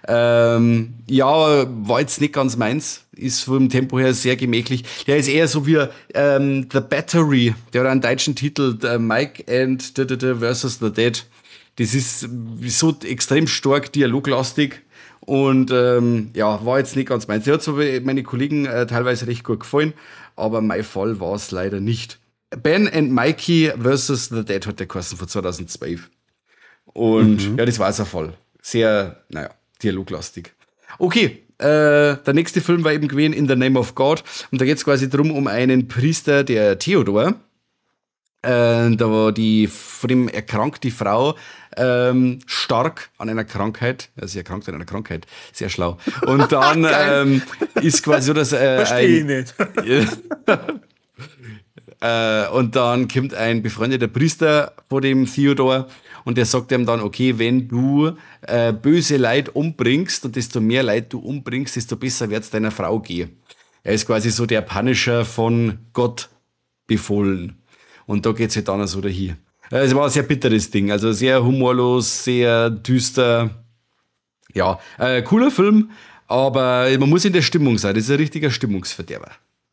Ja, war jetzt nicht ganz meins. Ist vom Tempo her sehr gemächlich. Der ist eher so wie The Battery. Der hat einen deutschen Titel, Mike and versus the Dead. Das ist so extrem stark dialoglastig. Und ja, war jetzt nicht ganz meins. Der hat so meine Kollegen teilweise recht gut gefallen, aber mein Fall war es leider nicht. Ben and Mikey versus the Dead hat der geheißen von 2012. Und ja, das war so ein Fall. Sehr, naja, dialoglastig. Okay, der nächste Film war eben gewesen In the Name of God. Und da geht es quasi drum um einen Priester, der Theodor. Da war von dem erkrankte Frau stark an einer Krankheit. Sie erkrankt an einer Krankheit. Sehr schlau. Und dann ist quasi so, dass verstehe ich nicht. Und dann kommt ein befreundeter Priester vor dem Theodor und der sagt ihm dann, okay, wenn du böse Leid umbringst und desto mehr Leid du umbringst, desto besser wird's deiner Frau gehen. Er ist quasi so der Punisher von Gott befohlen. Und da geht's halt dann so dahin. Es war ein sehr bitteres Ding, also sehr humorlos, sehr düster. Ja, cooler Film, aber man muss in der Stimmung sein. Das ist ein richtiger Stimmungsverderber.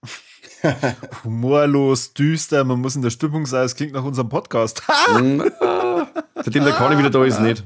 Humorlos, düster, man muss in der Stimmung sein. Das klingt nach unserem Podcast. Seitdem der Conny wieder da ist, nicht.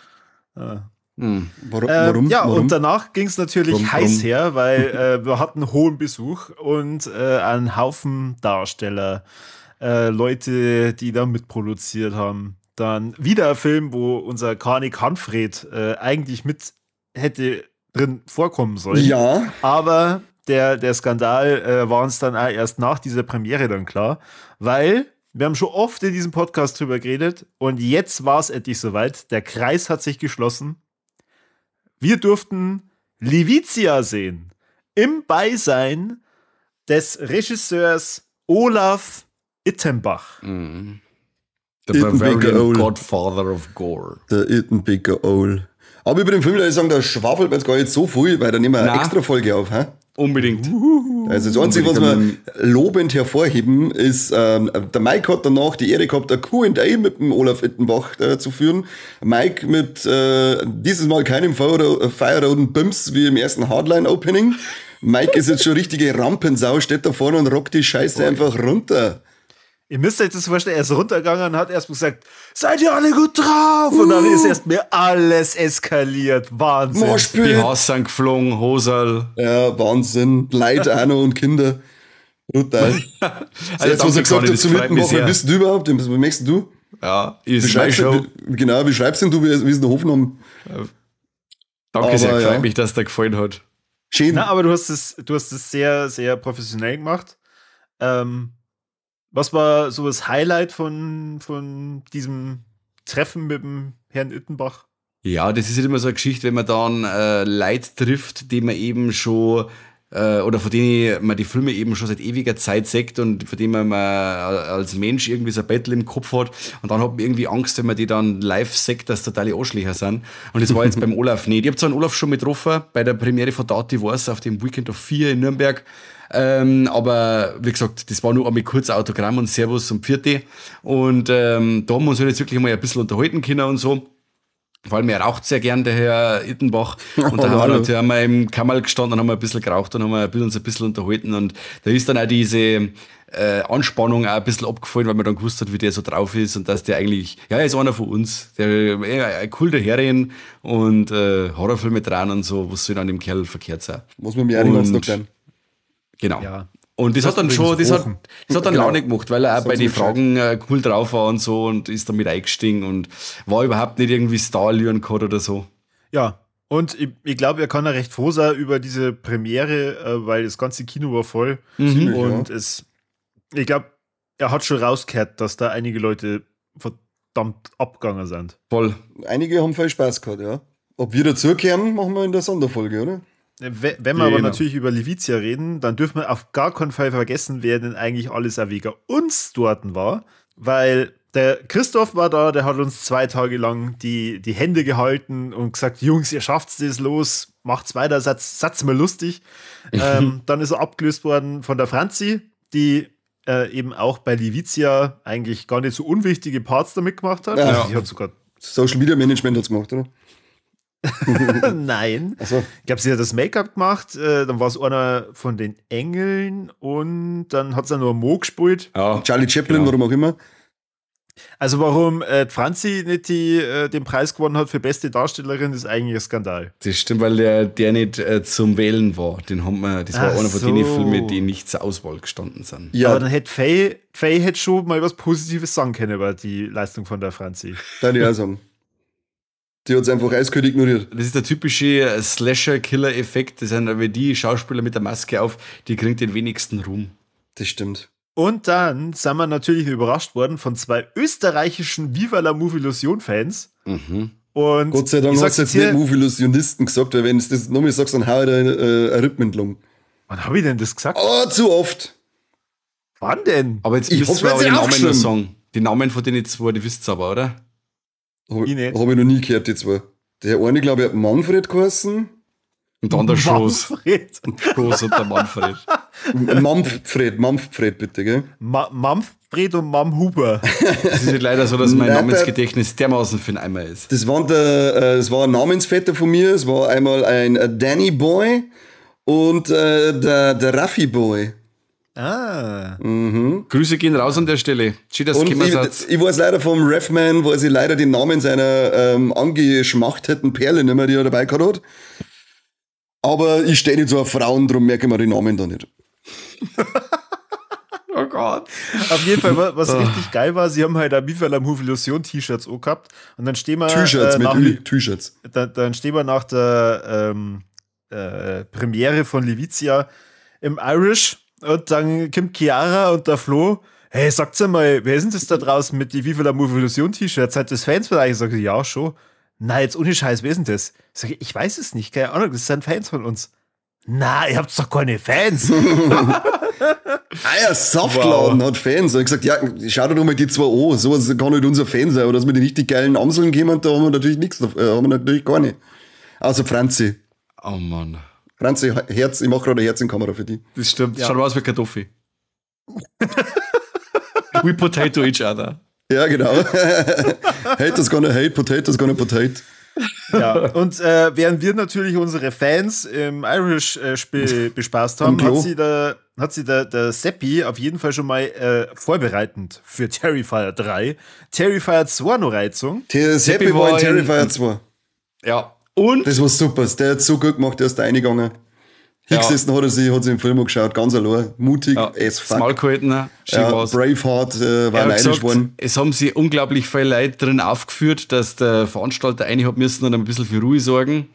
Warum? Und danach ging es natürlich heiß her, weil wir hatten hohen Besuch und einen Haufen Darsteller, Leute, die da mitproduziert haben. Dann wieder ein Film, wo unser Kanik Hanfred eigentlich mit hätte drin vorkommen sollen. Ja. Aber der Skandal war uns dann auch erst nach dieser Premiere dann klar, weil wir haben schon oft in diesem Podcast drüber geredet und jetzt war es endlich soweit. Der Kreis hat sich geschlossen. Wir durften Livizia sehen im Beisein des Regisseurs Olaf Ittenbach. Mhm. The Bavarian Godfather of Gore. Der Ittenbecker Owl. Aber über den Film würde ich sagen, da schwafelt man jetzt gar nicht so viel, weil da nehmen wir eine extra Folge auf. Hä? Unbedingt. Also das Einzige, was wir lobend hervorheben, ist, der Mike hat danach die Ehre gehabt, ein Q&A mit dem Olaf Ittenbach zu führen. Mike mit dieses Mal keinem feierroten Bims wie im ersten Hardline-Opening. Mike ist jetzt schon richtige Rampensau, steht da vorne und rockt die Scheiße einfach runter. Ihr müsst euch das vorstellen, er ist runtergegangen und hat erst gesagt, seid ihr alle gut drauf? Und dann ist erst mir alles eskaliert. Wahnsinn. Moshpit. Die Haus sind geflogen, Hosal. Ja, Wahnsinn. Leid, Arno und Kinder. Brutal. Also jetzt, was er gesagt hat, zu Mittenbach, wer bist du überhaupt? Was möchtest du? Ja, ist meine Show. Genau, wie schreibst denn du, wie ist der Hofname? Danke sehr, freut mich, dass es dir gefallen hat. Schön. Na, aber du hast es sehr, sehr professionell gemacht. Was war so das Highlight von diesem Treffen mit dem Herrn Ittenbach? Ja, das ist halt immer so eine Geschichte, wenn man dann Leute trifft, die man eben schon oder von denen man die Filme eben schon seit ewiger Zeit sagt und von denen man als Mensch irgendwie so ein Battle im Kopf hat. Und dann hat man irgendwie Angst, wenn man die dann live sagt, dass totale Arschlöcher sind. Und das war jetzt beim Olaf nicht. Ich habe zwar einen Olaf schon mit getroffen, bei der Premiere von Dati Wars auf dem Weekend of 4 in Nürnberg. Aber wie gesagt, das war nur einmal kurz Autogramm und Servus und Pfiat. Und da haben wir uns halt jetzt wirklich mal ein bisschen unterhalten können und so. Vor allem, er raucht sehr gern, der Herr Ittenbach. Und da haben wir natürlich im Kammerl gestanden und haben ein bisschen geraucht und haben uns ein bisschen unterhalten. Und da ist dann auch diese Anspannung auch ein bisschen abgefallen, weil man dann gewusst hat, wie der so drauf ist und dass der eigentlich, ja, er ist einer von uns. Der ein cooler Herrin und Horrorfilme dran und so, was soll dann dem Kerl verkehrt sein. Muss man mir auch den ganzen Tag sein. Genau. Ja. Und das hat dann schon, das hat dann Laune gemacht, weil er auch bei den Fragen cool drauf war und so und ist damit eingestiegen und war überhaupt nicht irgendwie Star-Allüren gehabt oder so. Ja, und ich glaube, er kann ja recht froh sein über diese Premiere, weil das ganze Kino war voll. Und ich glaube, er hat schon rausgehört, dass da einige Leute verdammt abgegangen sind. Voll. Einige haben viel Spaß gehabt, ja. Ob wir dazugehören, machen wir in der Sonderfolge, oder? Wenn wir aber natürlich über Livizia reden, dann dürfen wir auf gar keinen Fall vergessen, wer denn eigentlich alles auch wegen uns dort war. Weil der Christoph war da, der hat uns 2 Tage lang die Hände gehalten und gesagt, Jungs, ihr schafft das, los, macht's weiter, seid's mal lustig. Dann ist er abgelöst worden von der Franzi, die eben auch bei Livizia eigentlich gar nicht so unwichtige Parts damit gemacht hat. Ja. Also die hat sogar Social Media Management hat's gemacht, oder? Nein. So. Ich glaube, sie hat das Make-up gemacht, dann war es einer von den Engeln und dann hat sie noch Mo gespielt. Ja. Charlie Chaplin, warum auch immer. Also warum Franzi nicht den Preis gewonnen hat für beste Darstellerin, ist eigentlich ein Skandal. Das stimmt, weil der nicht zum Wählen war. Das war einer von den Filmen, die nicht zur Auswahl gestanden sind. Ja. Aber dann hätte Faye hätte schon mal was Positives sagen können über die Leistung von der Franzi. Darf ich auch sagen. Die hat es einfach eiskalt ignoriert. Das ist der typische Slasher-Killer-Effekt. Das sind aber die Schauspieler mit der Maske auf, die kriegen den wenigsten Ruhm. Das stimmt. Und dann sind wir natürlich überrascht worden von 2 österreichischen Viva la Movie-Illusion-Fans. Und Gott sei Dank hast du jetzt nicht Movie-Illusionisten gesagt, weil wenn du das nochmal sagst, dann hau ich dir eine Rippen entlang. Wann habe ich denn das gesagt? Oh, zu oft. Wann denn? Aber jetzt Ich müsst ihr hab aber die jetzt Namen aufgeschrieben. noch sagen. Die Namen von denen 2, die wisst ihr aber, oder? Habe Ich nicht. ich noch nie gehört, die 2. Der eine, glaube ich, hat Manfred geheißen. Und dann der Schoß. Manfred. Schoß und der Manfred. Mampfred, bitte, gell? Manfred und Mam Huber. Es ist halt leider so, dass mein Nein, Namensgedächtnis dermaßen für den Eimer ist. Das war ein Namensvetter von mir. Es war einmal ein Danny Boy und der Raffi Boy. Ah. Grüße gehen raus an der Stelle. Schön, dass Und du seid. ich weiß leider vom Refman, weiß ich leider den Namen seiner angeschmachteten Perle nicht mehr, die er dabei gehabt hat. Aber ich stehe nicht so auf Frauen, darum merke ich mir die Namen da nicht. Oh Gott. Auf jeden Fall, was richtig geil war, sie haben halt ein Viva la Movie-Illusion T-Shirts auch gehabt. Und dann stehen wir T-Shirts mit Ü, T-Shirts. dann stehen wir nach der Premiere von Livizia im Irish und dann kommt Chiara und der Flo. Hey, sagt's mal, wer ist denn das da draußen mit die Viva la Movie-Illusion T-Shirts? Seid das Fans von euch? Ich sage, ja, schon. Na, jetzt ohne Scheiß, wer ist denn das? Ich sage, ich weiß es nicht, keine Ahnung, das sind Fans von uns. Na, ihr habt doch keine Fans. Saftladen hat Fans. Da hab ich gesagt, ja, schau dir doch mal die 2 an. So kann nicht unser Fan sein. Aber dass wir die richtig geilen Amseln geben, da haben wir natürlich nichts, haben wir natürlich gar nicht. Außer Franzi. Oh Mann. Franzi, Herz, ich mache gerade eine Herz in Kamera für die. Das stimmt. Schaut aus wie Kartoffel. We potato each other. Ja, genau. Haters gonna hate, potatoes gonna potato. Ja, und während wir natürlich unsere Fans im Irish-Spiel bespaßt haben, hat sie der Seppi auf jeden Fall schon mal vorbereitend für Terrifier 3. Terrifier 2 noch Reizung. Der Seppi war in Terrifier 2. Ja. Und? Das war super. Der hat so gut gemacht, der ist da reingegangen. Hingesessen hat er sich im Film angeschaut, ganz allein, mutig, as fuck. Mal gehalten, Braveheart war neidisch worden. Es haben sich unglaublich viele Leute drin aufgeführt, dass der Veranstalter eine hat müssen und ein bisschen für Ruhe sorgen,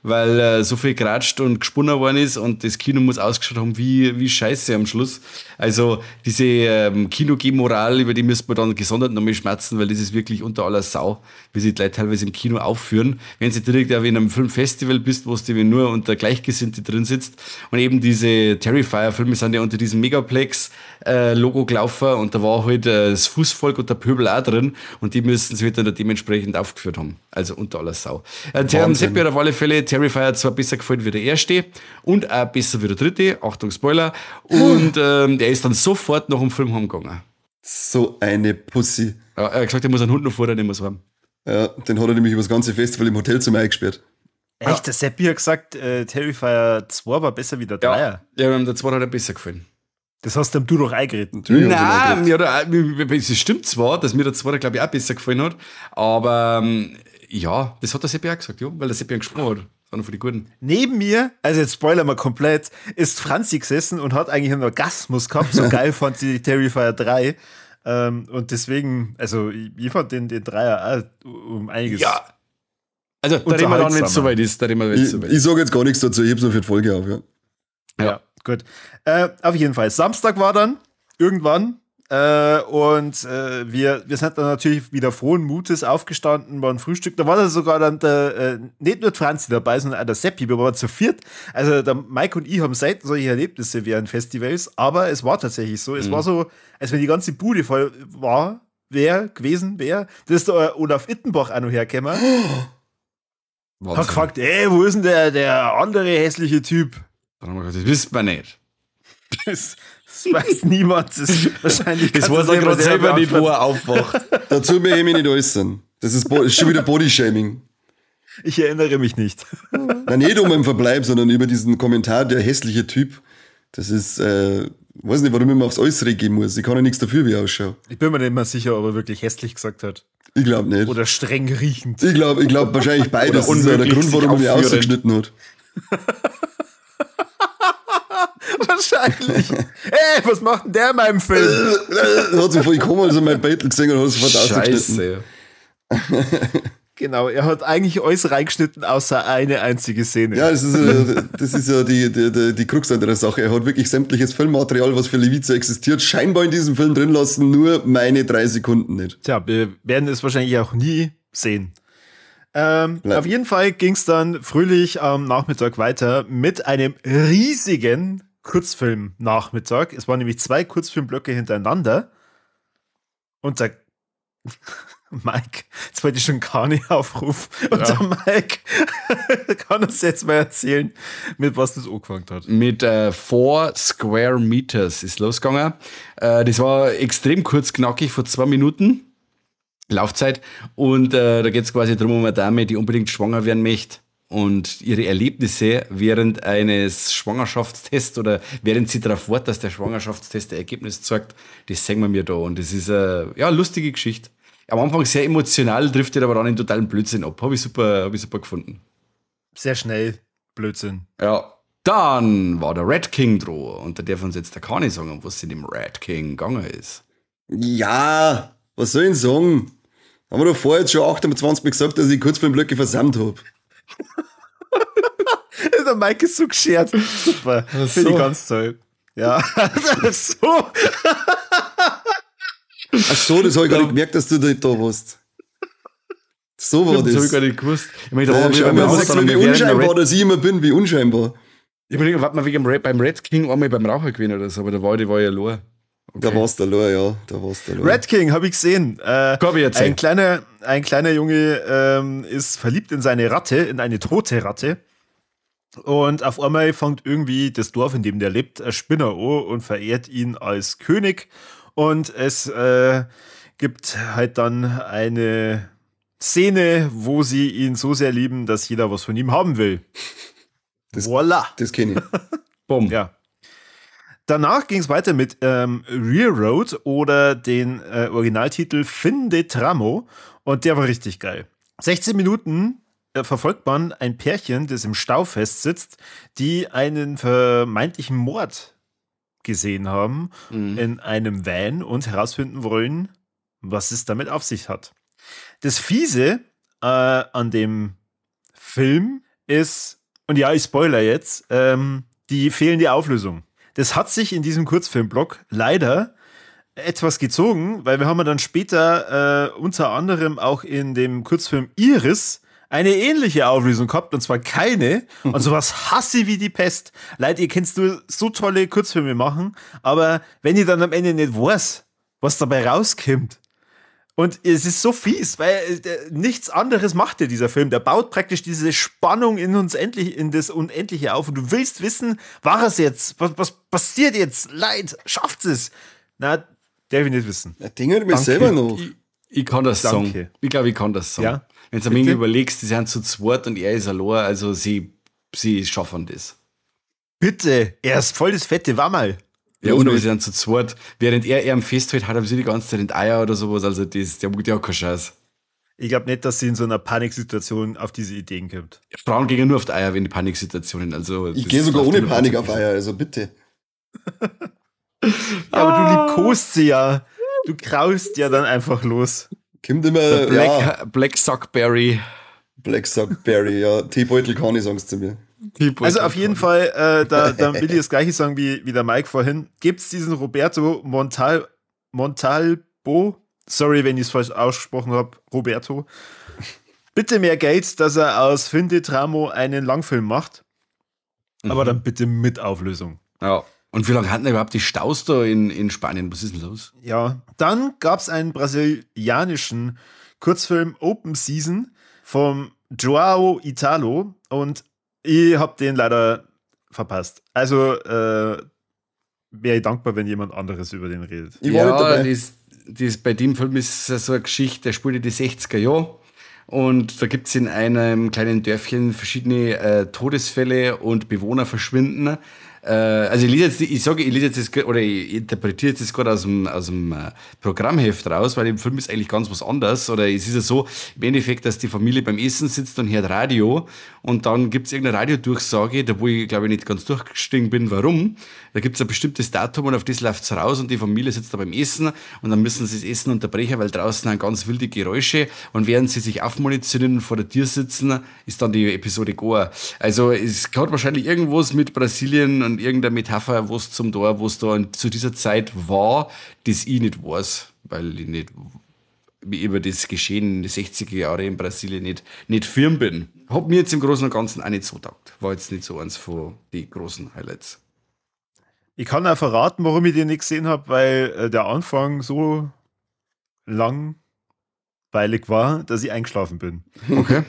weil so viel geratscht und gesponnen worden ist und das Kino muss ausgeschaut haben wie scheiße am Schluss. Also diese Kino-G-Moral, über die müsste man dann gesondert nochmal schmerzen, weil das ist wirklich unter aller Sau, wie sie die Leute teilweise im Kino aufführen. Wenn du direkt auch in einem Filmfestival bist, wo du nur unter Gleichgesinnte drin sitzt und eben diese Terrifier-Filme sind ja unter diesem Megaplex-Logo gelaufen und da war halt das Fußvolk und der Pöbel auch drin und die müssten sie halt dann dementsprechend aufgeführt haben. Also unter aller Sau. Seppi hat auf alle Fälle Terrifier zwar besser gefallen wie der erste und auch besser wie der dritte. Achtung, Spoiler. Und der ist dann sofort nach dem Film heimgegangen. So eine Pussy. Ja, er hat gesagt, er muss einen Hund noch vorher nehmen. Ja, den hat er nämlich über das ganze Festival im Hotelzimmer eingesperrt. Echt? Der Seppi hat gesagt, Terrifier 2 war besser wie der 3er. Ja, der 2 hat er besser gefallen. Das hast du doch eingeredet. Nein, es stimmt zwar, dass mir der 2. glaube ich auch besser gefallen hat, aber ja, das hat der Seppi auch gesagt, ja, weil der Seppi gesprochen hat. Das war von die Guten. Neben mir, also jetzt spoilern wir komplett, ist Franzi gesessen und hat eigentlich einen Orgasmus gehabt. So geil fand sie Terrifier 3. Und deswegen, also ich fand den 3er auch um einiges. Ja. Also, da reden wir dann, wenn es soweit ist. Ich sage jetzt gar nichts dazu, ich habe es nur für die Folge auf, ja. Ja, gut. Auf jeden Fall. Samstag war dann irgendwann und wir sind dann natürlich wieder frohen Mutes aufgestanden, waren Frühstück. Da war dann sogar dann nicht nur Franzi dabei, sondern auch der Seppi. Wir waren zu viert. Also der Mike und ich haben selten solche Erlebnisse während Festivals, aber es war tatsächlich so. Es war so, als wenn die ganze Bude voll gewesen wäre. Das ist der Olaf Ittenbach auch noch hergekommen. Hat gefragt, wo ist denn der andere hässliche Typ? Das wisst man nicht. Das weiß niemand. Das weiß er gerade selber nicht, wo er aufwacht. Dazu möchte ich mich nicht äußern. Das ist schon wieder Bodyshaming. Ich erinnere mich nicht. Nein, nicht um einen Verbleib, sondern über diesen Kommentar, der hässliche Typ. Das ist, weiß nicht, warum ich mir aufs Äußere gehen muss. Ich kann ja nichts dafür, wie er ausschaut. Ich bin mir nicht mehr sicher, ob er wirklich hässlich gesagt hat. Ich glaube nicht. Oder streng riechend. Ich glaube wahrscheinlich beides. Das ist ja der Grund, warum er mich ausgeschnitten hat. Wahrscheinlich. Was macht denn der in meinem Film? Er hat sofort gekommen, als er mein Beitel gesehen und hat sofort ausgeschnitten. Genau, er hat eigentlich alles reingeschnitten, außer eine einzige Szene. Ja, das ist ja die Krux an der Sache. Er hat wirklich sämtliches Filmmaterial, was für Leviza existiert, scheinbar in diesem Film drin lassen, nur meine 3 Sekunden nicht. Tja, wir werden es wahrscheinlich auch nie sehen. Auf jeden Fall ging es dann fröhlich am Nachmittag weiter mit einem riesigen Kurzfilm-Nachmittag. Es waren nämlich 2 Kurzfilmblöcke hintereinander. Und der Mike, jetzt wollte ich schon Kani aufrufen. Und der Mike kann uns jetzt mal erzählen, mit was das angefangen hat. Mit 4 Square Meters ist losgegangen. Das war extrem kurz, knackig, vor 2 Minuten Laufzeit. Und da geht es quasi darum, um eine Dame, die unbedingt schwanger werden möchte. Und ihre Erlebnisse während eines Schwangerschaftstests oder während sie darauf wartet, dass der Schwangerschaftstest der Ergebnis zeigt, das sehen wir mir da. Und das ist eine lustige Geschichte. Am Anfang sehr emotional, driftet aber dann in totalen Blödsinn ab. Habe ich super gefunden. Sehr schnell Blödsinn. Ja. Dann war der Red King dran. Und da darf uns jetzt der Kani sagen, was in dem Red King gegangen ist. Ja, was soll ich denn sagen? Haben wir doch vorher jetzt schon 28 Mal gesagt, dass ich Kurzfilmblöcke versammelt habe. Der Mike ist so geschert. Super. Finde ich ganz toll. Ja. So. Ach so, das habe ich gar nicht gemerkt, dass du da warst. So war das. Das habe ich gar nicht gewusst. Ich meine, wie unscheinbar, dass ich immer bin, wie unscheinbar. Ich meine, warte mal, beim Red King einmal beim Raucher gewinnen oder so, aber der war ja allein. Okay. Da warst du allein, ja. Red King, habe ich gesehen. Ein kleiner Junge ist verliebt in seine Ratte, in eine tote Ratte. Und auf einmal fängt irgendwie das Dorf, in dem der lebt, ein Spinner an und verehrt ihn als König. Und es gibt halt dann eine Szene, wo sie ihn so sehr lieben, dass jeder was von ihm haben will. Voila. Das kenne ich. Bumm. Ja. Danach ging es weiter mit Railroad oder den Originaltitel Fin de Tramo. Und der war richtig geil. 16 Minuten verfolgt man ein Pärchen, das im Stau festsitzt, die einen vermeintlichen Mord gesehen haben in einem Van und herausfinden wollen, was es damit auf sich hat. Das Fiese an dem Film ist, und ja, ich spoiler jetzt, die fehlende Auflösung. Das hat sich in diesem Kurzfilmblock leider etwas gezogen, weil wir haben ja dann später unter anderem auch in dem Kurzfilm Iris eine ähnliche Auflösung gehabt, und zwar keine. Und sowas hasse ich wie die Pest. Leute, ihr könnt nur so tolle Kurzfilme machen, aber wenn ihr dann am Ende nicht weiß, was dabei rauskommt, und es ist so fies, weil nichts anderes macht ja dieser Film. Der baut praktisch diese Spannung in das Unendliche auf, und du willst wissen, war es jetzt? Was passiert jetzt? Leid, schafft es? Na, darf ich nicht wissen. Ja, Ding hat mir selber noch. Ich kann das Danke. sagen. Ich glaube, ich kann das sagen. Ja? Wenn du mir überlegst, die sind zu zweit und er ist allein, also sie schaffen das. Bitte, er ist voll das fette Wammerl. Ja, und aber sie sind zu zweit. Während er am festhält, hat er sie die ganze Zeit in die Eier oder sowas. Also der hat ja keinen Scheiß. Ich glaube nicht, dass sie in so einer Paniksituation auf diese Ideen kommt. Frauen gehen nur auf die Eier, wenn die Paniksituationen. Also Ich gehe sogar ohne Panik auf Eier, also bitte. Ja, aber du liebkost sie ja. Du kraust ja dann einfach los. Kommt immer, Black Sockberry. Black Sockberry, ja. Teebeutel kann ich, sagen sie zu mir. Also auf jeden Fall, da will ich das Gleiche sagen wie der Mike vorhin. Gibt's diesen Roberto Montalbo, sorry, wenn ich es falsch ausgesprochen habe, Roberto, bitte mehr Geld, dass er aus Finde Tramo einen Langfilm macht. Aber dann bitte mit Auflösung. Ja. Und wie lange hatten überhaupt die Staus da in Spanien? Was ist denn los? Ja, dann gab es einen brasilianischen Kurzfilm Open Season vom Joao Italo, und ich habe den leider verpasst. Also wäre ich dankbar, wenn jemand anderes über den redet. Ich war Ja, nicht dabei. bei dem Film ist so eine Geschichte, der spielt in die 60er Jahre. Und da gibt es in einem kleinen Dörfchen verschiedene Todesfälle und Bewohner verschwinden. Also ich lese jetzt oder ich interpretiere jetzt das gerade aus dem Programmheft raus, weil im Film ist eigentlich ganz was anderes. Oder es ist ja so, im Endeffekt, dass die Familie beim Essen sitzt und hört Radio, und dann gibt es irgendeine Radiodurchsage, da wo ich glaube ich nicht ganz durchgestiegen bin, warum. Da gibt es ein bestimmtes Datum und auf das läuft es raus, und die Familie sitzt da beim Essen, und dann müssen sie das Essen unterbrechen, weil draußen sind ganz wilde Geräusche, und während sie sich aufmunitionieren und vor der Tür sitzen, ist dann die Episode gar. Also es hat wahrscheinlich irgendwas mit Brasilien und irgendeine Metapher, wo es da zu dieser Zeit war, das ich nicht weiß, weil ich nicht über das Geschehen in den 60er Jahren in Brasilien nicht firm bin. Hat mir jetzt im Großen und Ganzen auch nicht so taugt. War jetzt nicht so eins von den großen Highlights. Ich kann auch verraten, warum ich den nicht gesehen habe, weil der Anfang so langweilig war, dass ich eingeschlafen bin. Okay.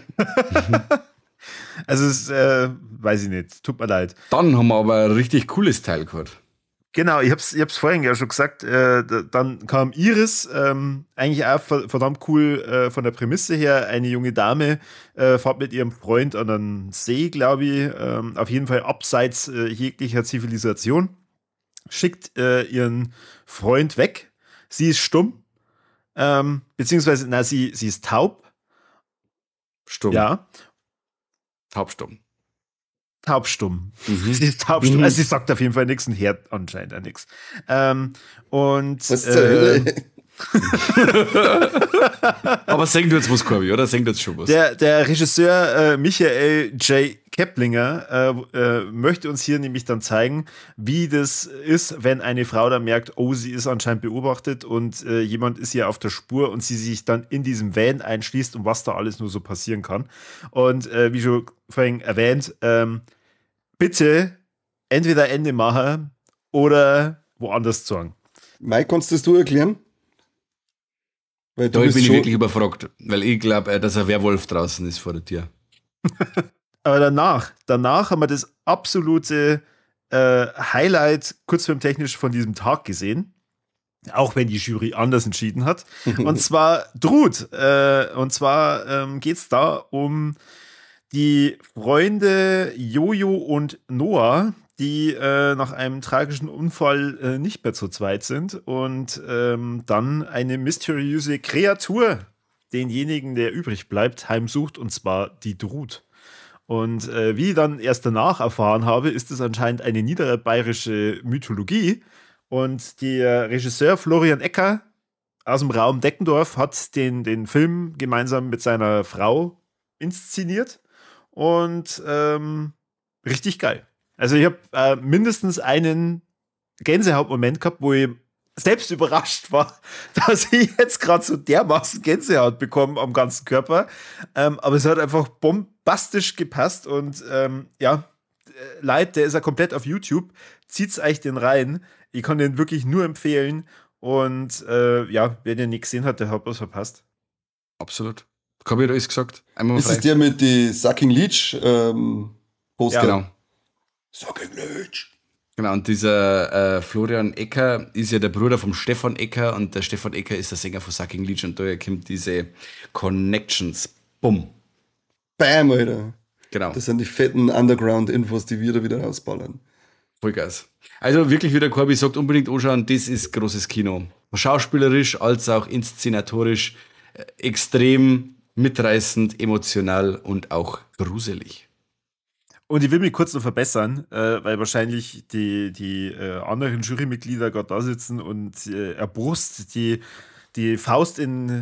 Also es weiß ich nicht, tut mir leid. Dann haben wir aber ein richtig cooles Teil gehabt. Genau, ich hab's vorhin ja schon gesagt, dann kam Iris, eigentlich auch verdammt cool von der Prämisse her, eine junge Dame fährt mit ihrem Freund an einen See, glaube ich, auf jeden Fall abseits jeglicher Zivilisation, schickt ihren Freund weg, sie ist stumm, beziehungsweise, sie ist taub. Stumm. Ja. Taubstumm. Taubstumm. Sie ist taubstumm. Also sie sagt auf jeden Fall nichts und hört anscheinend auch nichts. Was zur Hölle? Aber sing du jetzt was, Corby, oder? Sing du jetzt schon was? Der Regisseur Michael J. Keplinger möchte uns hier nämlich dann zeigen, wie das ist, wenn eine Frau dann merkt, oh, sie ist anscheinend beobachtet und jemand ist ihr auf der Spur und sie sich dann in diesem Van einschließt und was da alles nur so passieren kann. Und wie schon vorhin erwähnt, bitte entweder Ende machen oder woanders sagen. Mike, kannst das du erklären? Weil Da bin ich wirklich überfragt, weil ich glaube, dass ein Werwolf draußen ist vor der Tür. Aber danach haben wir das absolute Highlight kurzfilmtechnisch von diesem Tag gesehen. Auch wenn die Jury anders entschieden hat. Und zwar Drut. Und zwar geht es da um die Freunde Jojo und Noah, die nach einem tragischen Unfall nicht mehr zu zweit sind und dann eine mysteriöse Kreatur denjenigen, der übrig bleibt, heimsucht, und zwar die Drut. Und wie ich dann erst danach erfahren habe, ist es anscheinend eine niederbayerische Mythologie. Und der Regisseur Florian Ecker aus dem Raum Deckendorf hat den Film gemeinsam mit seiner Frau inszeniert. und richtig geil. Also ich habe mindestens einen Gänsehautmoment gehabt, wo ich selbst überrascht war, dass ich jetzt gerade so dermaßen Gänsehaut bekomme am ganzen Körper. Aber es hat einfach bombastisch gepasst und Leute, der ist ja komplett auf YouTube. Zieht's euch den rein. Ich kann den wirklich nur empfehlen. Und wer den nicht gesehen hat, der hat was verpasst. Absolut. Habe ich alles gesagt? Einmal Ist es der mit die Sucking Leech Poster? Ja, genau. Sucking Leech. Genau, und dieser Florian Ecker ist ja der Bruder vom Stefan Ecker und der Stefan Ecker ist der Sänger von Sucking Leech und daher kommt diese Connections. Bumm. Bam, Alter. Genau. Das sind die fetten Underground-Infos, die wir da wieder rausballern. Vollgas. Also wirklich, wie der Corby sagt, unbedingt anschauen, das ist großes Kino. Schauspielerisch als auch inszenatorisch extrem mitreißend, emotional und auch gruselig. Und ich will mich kurz noch verbessern, weil wahrscheinlich die anderen Jurymitglieder gerade da sitzen und erbrust die Faust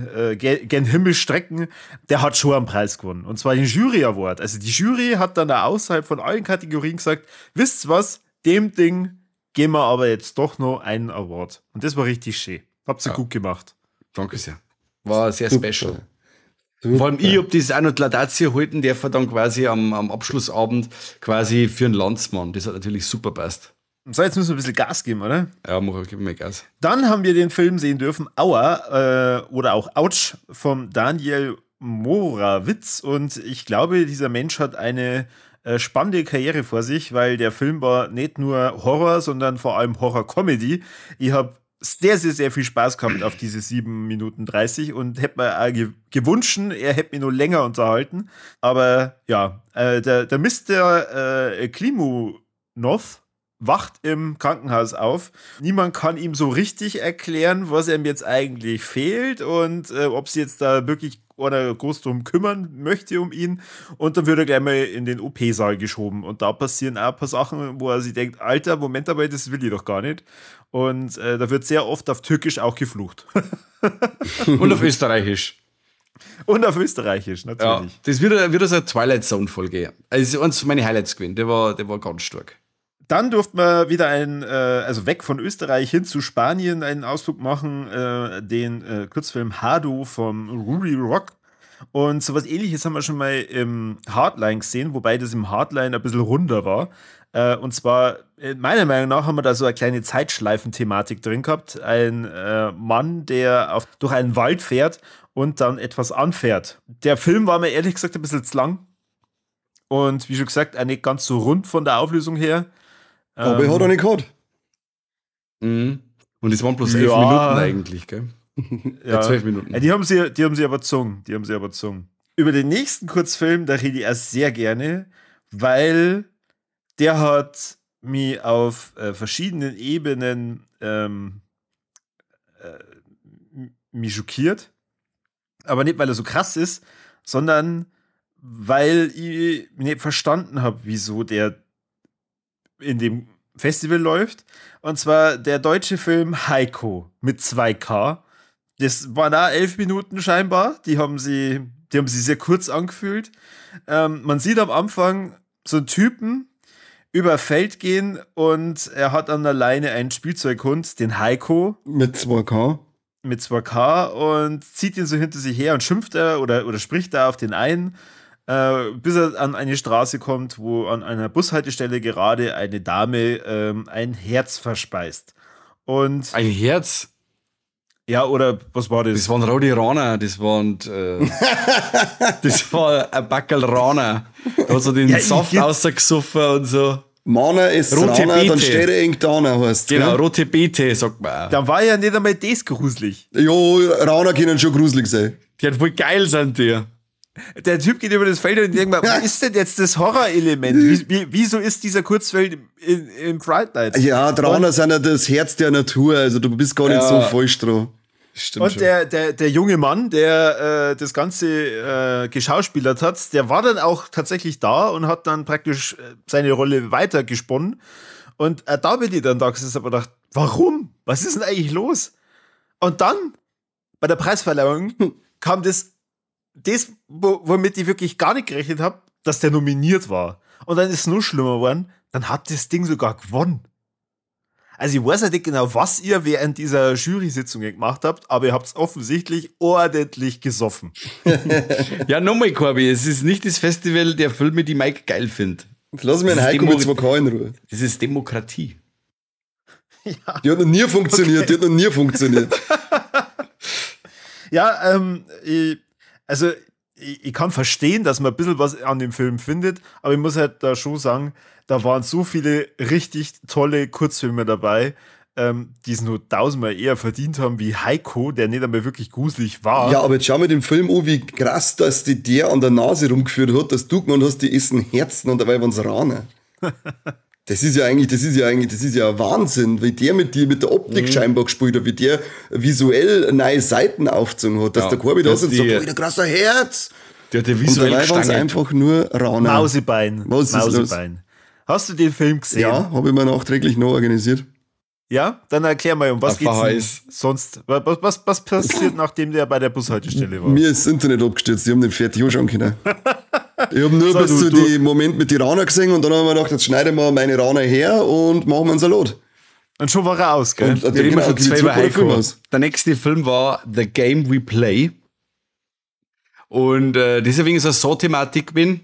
gen Himmel strecken, der hat schon einen Preis gewonnen. Und zwar den Jury Award. Also die Jury hat dann da außerhalb von allen Kategorien gesagt, wisst was, dem Ding geben wir aber jetzt doch noch einen Award. Und das war richtig schön. Habt ihr gut gemacht. Danke sehr. War sehr Super. special. Super. Vor allem ich hab das auch noch die Laudatio halten dürfen, dann quasi am Abschlussabend quasi für einen Landsmann. Das hat natürlich super passt. So, jetzt müssen wir ein bisschen Gas geben, oder? Ja, gib mir Gas. Dann haben wir den Film sehen dürfen, Aua, oder auch Autsch, von Daniel Morawitz. Und ich glaube, dieser Mensch hat eine spannende Karriere vor sich, weil der Film war nicht nur Horror, sondern vor allem Horror-Comedy. Ich habe sehr, sehr, sehr viel Spaß gehabt auf diese 7 Minuten 30 und hätte mir auch gewünscht, er hätte mich noch länger unterhalten. Aber ja, der Mr. Klimunov wacht im Krankenhaus auf. Niemand kann ihm so richtig erklären, was ihm jetzt eigentlich fehlt und ob sie jetzt da wirklich oder groß drum kümmern möchte um ihn. Und dann wird er gleich mal in den OP-Saal geschoben. Und da passieren auch ein paar Sachen, wo er sich denkt, Alter, Moment aber, das will ich doch gar nicht. Und da wird sehr oft auf Türkisch auch geflucht. Und auf Österreichisch. Und auf Österreichisch, natürlich. Ja, das wird so eine Twilight Zone-Folge. Also, das ist eins von meinen Highlights gewesen. Der war ganz stark. Dann durften wir wieder also weg von Österreich hin zu Spanien einen Ausflug machen, den Kurzfilm Hado vom Ruby Rock. Und sowas ähnliches haben wir schon mal im Hardline gesehen, wobei das im Hardline ein bisschen runder war. Und zwar, meiner Meinung nach, haben wir da so eine kleine Zeitschleifen-Thematik drin gehabt. Ein Mann, der durch einen Wald fährt und dann etwas anfährt. Der Film war mir ehrlich gesagt ein bisschen zu lang. Und wie schon gesagt, auch nicht ganz so rund von der Auflösung her. Aber er hat auch nicht gehabt. Mhm. Und es waren bloß 11 Ja. Minuten eigentlich, gell? Ja, 12 Minuten. Ja, die haben sie aber gezogen. Über den nächsten Kurzfilm, da rede ich erst sehr gerne, weil der hat mich auf verschiedenen Ebenen mich schockiert. Aber nicht, weil er so krass ist, sondern weil ich nicht verstanden habe, wieso der in dem Festival läuft. Und zwar der deutsche Film Heiko mit 2K. Das waren auch 11 Minuten scheinbar. Die haben sie sehr kurz angefühlt. Man sieht am Anfang so einen Typen über ein Feld gehen und er hat an der Leine einen Spielzeughund, den Heiko. Mit 2K. Mit 2K und zieht ihn so hinter sich her und schimpft oder spricht da auf den einen, bis er an eine Straße kommt, wo an einer Bushaltestelle gerade eine Dame ein Herz verspeist. Und Ein Herz? ja, oder was war das? Das waren Raudiraner, das war ein Backel Raner. Da hat so den Ja, Saft rausgesoffen und so. Mana ist Rote Rana, Beete. dann steht er eng da, heißt Genau, rote Beete, sagt man auch. Da war ja nicht einmal das gruselig. Jo, Rana können schon gruselig sein. Die hat voll geil sind die. Der Typ geht über das Feld und denkt mal, was ist denn jetzt das Horrorelement? Wieso ist dieser Kurzfeld im Fright Night? Ja, Rana sind ja das Herz der Natur, also du bist gar nicht so falsch dran. Stimmt Und schon. der junge Mann, der das Ganze geschauspielert hat, der war dann auch tatsächlich da und hat dann praktisch seine Rolle weitergesponnen. Und da bin ich dann da gesessen und hab gedacht, warum? Was ist denn eigentlich los? Und dann, bei der Preisverleihung, kam das womit ich wirklich gar nicht gerechnet habe, dass der nominiert war. Und dann ist es nur schlimmer geworden, dann hat das Ding sogar gewonnen. Also ich weiß ja nicht genau, was ihr während dieser Jury-Sitzung gemacht habt, aber ihr habt es offensichtlich ordentlich gesoffen. Ja, nochmal, Corby, es ist nicht das Festival der Filme, die Mike geil findet. Lass mir einen Heiko mit 2K in Ruhe. Das ist Demokratie. Ja. Die hat noch nie funktioniert, die hat noch nie funktioniert. Ja, ich kann verstehen, dass man ein bisschen was an dem Film findet, aber ich muss halt da schon sagen, da waren so viele richtig tolle Kurzfilme dabei, die es nur tausendmal eher verdient haben wie Heiko, der nicht einmal wirklich gruselig war. Ja, aber jetzt schau mir den Film an, wie krass, dass die der an der Nase rumgeführt hat, dass du gemeint hast, die essen Herzen und dabei waren es Rane. Das ist ja Wahnsinn, wie der mit der Optik scheinbar gespielt hat, wie der visuell neue Seiten aufgezogen hat, dass der Corby da sitzt und sagt, ein krasser Herz. Der hat ja Und visuell dabei waren es gestangelt. einfach nur Rane. Mausebein. Was ist los? Mausebein. Hast du den Film gesehen? Ja, habe ich mir nachträglich noch organisiert. Ja? Dann erklär mal, um was Der geht's denn VHS. sonst? Was passiert, nachdem der bei der Bushaltestelle war? Mir ist das Internet abgestürzt, die haben den fertig anschauen können. Ich habe nur So, bis du- zu du- dem Moment mit den Raner gesehen und dann haben wir gedacht, jetzt schneiden wir meine Raner her und machen wir einen Salat. Und schon war er aus, gell? Und, Wir reden schon wie zwei super über der Film Heiko. aus. Der nächste Film war The Game We Play. Und deswegen ist es so Thematik bin.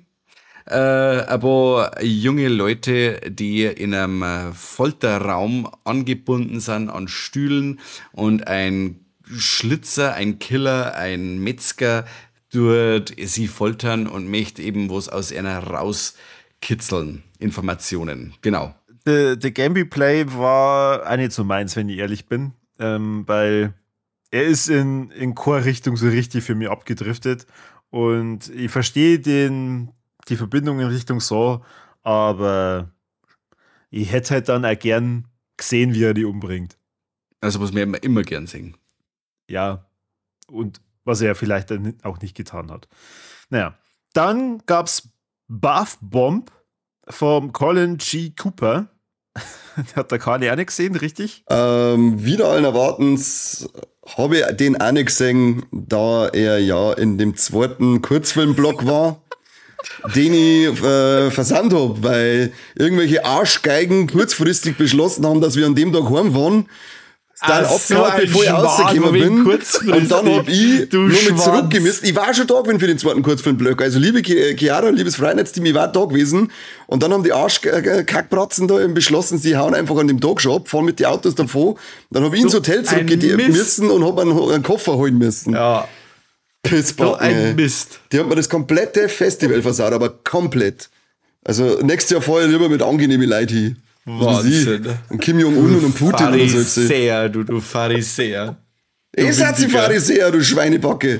Aber junge Leute, die in einem Folterraum angebunden sind an Stühlen und ein Schlitzer, ein Killer, ein Metzger dort sie foltern und möchte eben was aus einer rauskitzeln. Informationen. Genau. The Game We Play war auch nicht so meins, wenn ich ehrlich bin, weil er ist in Chorrichtung so richtig für mich abgedriftet und ich verstehe die Verbindung in Richtung so, aber ich hätte halt dann auch gern gesehen, wie er die umbringt. Also was wir immer gern sehen. Ja, und was er vielleicht dann auch nicht getan hat. Naja, dann gab's Bath Bomb vom Colin G. Cooper. Hat der Kali auch nicht gesehen, richtig? Wieder allen Erwartens habe ich den auch nicht gesehen, da er ja in dem zweiten Kurzfilmblock war, den ich versandt habe, weil irgendwelche Arschgeigen kurzfristig beschlossen haben, dass wir an dem Tag heimfahren. Dann abgehauen, bevor ich rausgekommen bin. Und dann hab ich nur mit zurückgemisst. Ich war schon da gewesen für den zweiten Kurzfilmblock. Also liebe Chiara, liebes Freinetzteam, ich war da gewesen. Und dann haben die Arschkackbratzen da eben beschlossen, sie hauen einfach an dem Tag schon ab, fahren mit den Autos davon. Dann hab ich ins Hotel zurückgehen müssen und hab einen Koffer holen müssen. Ja. Pissbacken, ein ey. Mist. Die hat mir das komplette Festival versaut, aber komplett. Also nächstes Jahr fahr ich lieber mit angenehmen Leuten hin. Wahnsinn. Und Kim Jong-un und Putin oder so. Pharisäer, du Pharisäer. Ihr seid die Pharisäer, du Schweinebacke.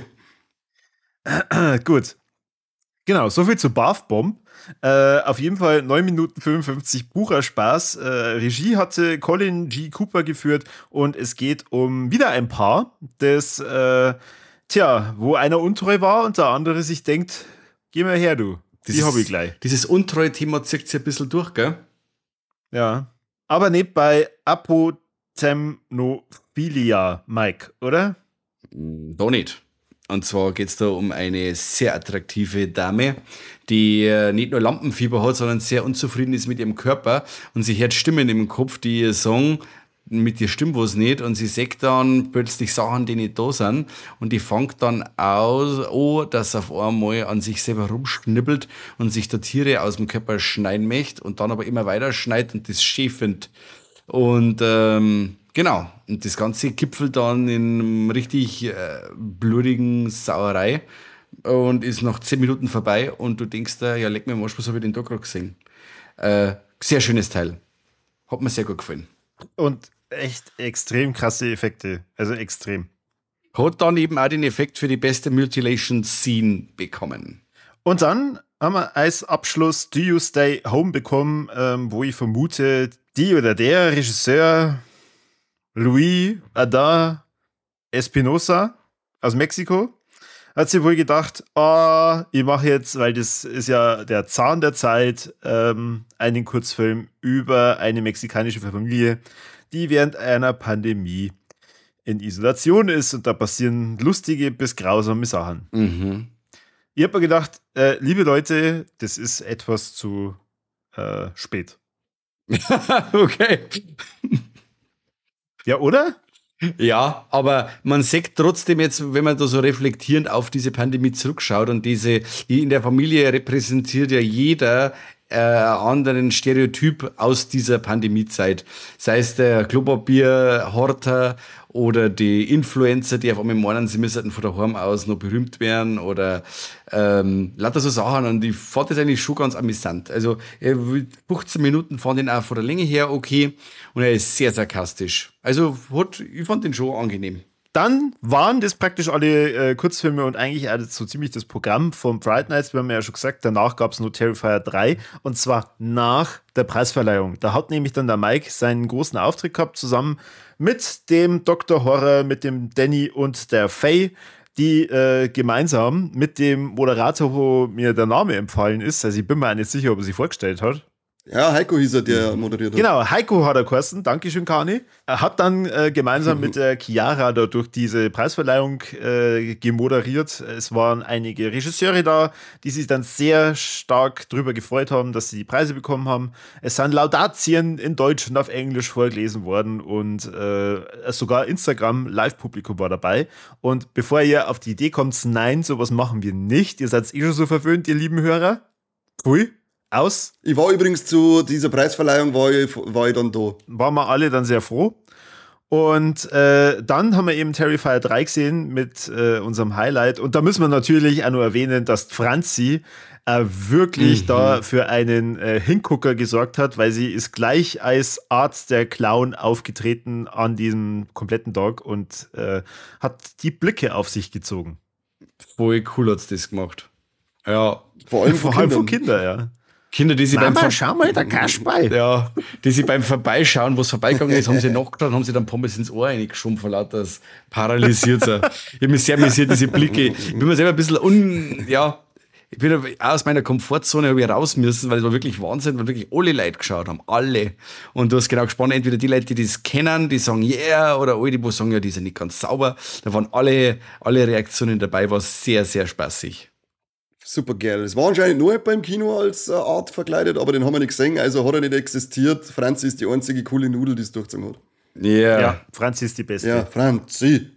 Gut. Genau, soviel zu Bath Bomb. Auf jeden Fall 9 Minuten 55 purer Spaß. Regie hatte Colin G. Cooper geführt und es geht um wieder ein Paar, das, wo einer untreu war und der andere sich denkt, geh mal her, du. Die hab ich gleich. Dieses untreue Thema zieht sich ein bisschen durch, gell? Ja. Aber nicht bei Apotemnophilia, Mike, oder? Da nicht. Und zwar geht es da um eine sehr attraktive Dame, die nicht nur Lampenfieber hat, sondern sehr unzufrieden ist mit ihrem Körper. Und sie hört Stimmen im Kopf, die ihr sagen, mit dir stimmt was nicht. Und sie sagt dann plötzlich Sachen, die nicht da sind. Und die fängt dann an, dass sie auf einmal an sich selber rumschnippelt und sich da Tiere aus dem Körper schneiden möchte und dann aber immer weiter schneidet und das schäfend. Und genau, und das Ganze gipfelt dann in einem richtig blutigen Sauerei und ist nach 10 Minuten vorbei und du denkst da, ja, leck mir am Arsch, was habe ich denn da gerade gesehen? Sehr schönes Teil. Hat mir sehr gut gefallen. Und echt extrem krasse Effekte. Also extrem. Hat dann eben auch den Effekt für die beste Mutilation Scene bekommen. Und dann haben wir als Abschluss Do You Stay Home bekommen, wo ich vermute, die oder der Regisseur Luis Adar Espinosa aus Mexiko hat sich wohl gedacht, ich mache jetzt, weil das ist ja der Zahn der Zeit, einen Kurzfilm über eine mexikanische Familie, die während einer Pandemie in Isolation ist und da passieren lustige bis grausame Sachen. Mhm. Ich habe mir gedacht, liebe Leute, das ist etwas zu spät. Okay. Ja, oder? Ja, aber man sieht trotzdem jetzt, wenn man da so reflektierend auf diese Pandemie zurückschaut und in der Familie repräsentiert ja jeder anderen Stereotyp aus dieser Pandemiezeit. Sei es der Klopapierhorter oder die Influencer, die auf einmal meinen, sie müssten von daheim aus noch berühmt werden oder lauter so Sachen. Und ich fand das eigentlich schon ganz amüsant. Also 15 Minuten fand ich auch von der Länge her okay und er ist sehr sarkastisch. Also ich fand den schon angenehm. Dann waren das praktisch alle Kurzfilme und eigentlich auch so ziemlich das Programm von Fright Nights. Wir haben ja schon gesagt, danach gab es nur Terrifier 3 und zwar nach der Preisverleihung. Da hat nämlich dann der Mike seinen großen Auftritt gehabt, zusammen mit dem Dr. Horror, mit dem Danny und der Faye, die gemeinsam mit dem Moderator, wo mir der Name empfallen ist, also ich bin mir auch nicht sicher, ob er sich vorgestellt hat. Ja, Heiko hieß er, der moderiert hat. Genau, Heiko hat er geheißen, dankeschön, Kani. Er hat dann gemeinsam mit der Chiara da durch diese Preisverleihung gemoderiert. Es waren einige Regisseure da, die sich dann sehr stark darüber gefreut haben, dass sie die Preise bekommen haben. Es sind Laudatien in Deutsch und auf Englisch vorgelesen worden und sogar Instagram-Live-Publikum war dabei. Und bevor ihr auf die Idee kommt, nein, sowas machen wir nicht. Ihr seid eh schon so verwöhnt, ihr lieben Hörer. Cool. Aus. Ich war übrigens zu dieser Preisverleihung, war ich dann da. Waren wir alle dann sehr froh. Und dann haben wir eben Terrifier 3 gesehen mit unserem Highlight. Und da müssen wir natürlich auch nur erwähnen, dass Franzi wirklich da für einen Hingucker gesorgt hat, weil sie ist gleich als Arzt der Clown aufgetreten an diesem kompletten Tag und hat die Blicke auf sich gezogen. Voll cool hat's das gemacht. Ja. Vor allem von Kindern, ja. Kinder, die sie schau mal, der Kasperl. Ja, die sie beim Vorbeischauen, wo es vorbeigegangen ist, haben sie nachgeschaut, haben sie dann Pommes ins Ohr reingeschoben, vor lauter das paralysiert. Ich habe mich sehr amüsiert, diese Blicke. Ich bin mir selber ein bisschen, ich bin auch aus meiner Komfortzone habe ich raus müssen, weil es war wirklich Wahnsinn, weil wirklich alle Leute geschaut haben, alle. Und du hast genau gespannt, entweder die Leute, die das kennen, die sagen yeah, oder alle, die sagen, ja, die sind nicht ganz sauber. Da waren alle Reaktionen dabei, war sehr, sehr spaßig. Super geil. Es war anscheinend nur beim Kino als Art verkleidet, aber den haben wir nicht gesehen, also hat er nicht existiert. Franzi ist die einzige coole Nudel, die es durchgezogen hat. Yeah. Ja, Franzi ist die Beste. Ja, Franzi.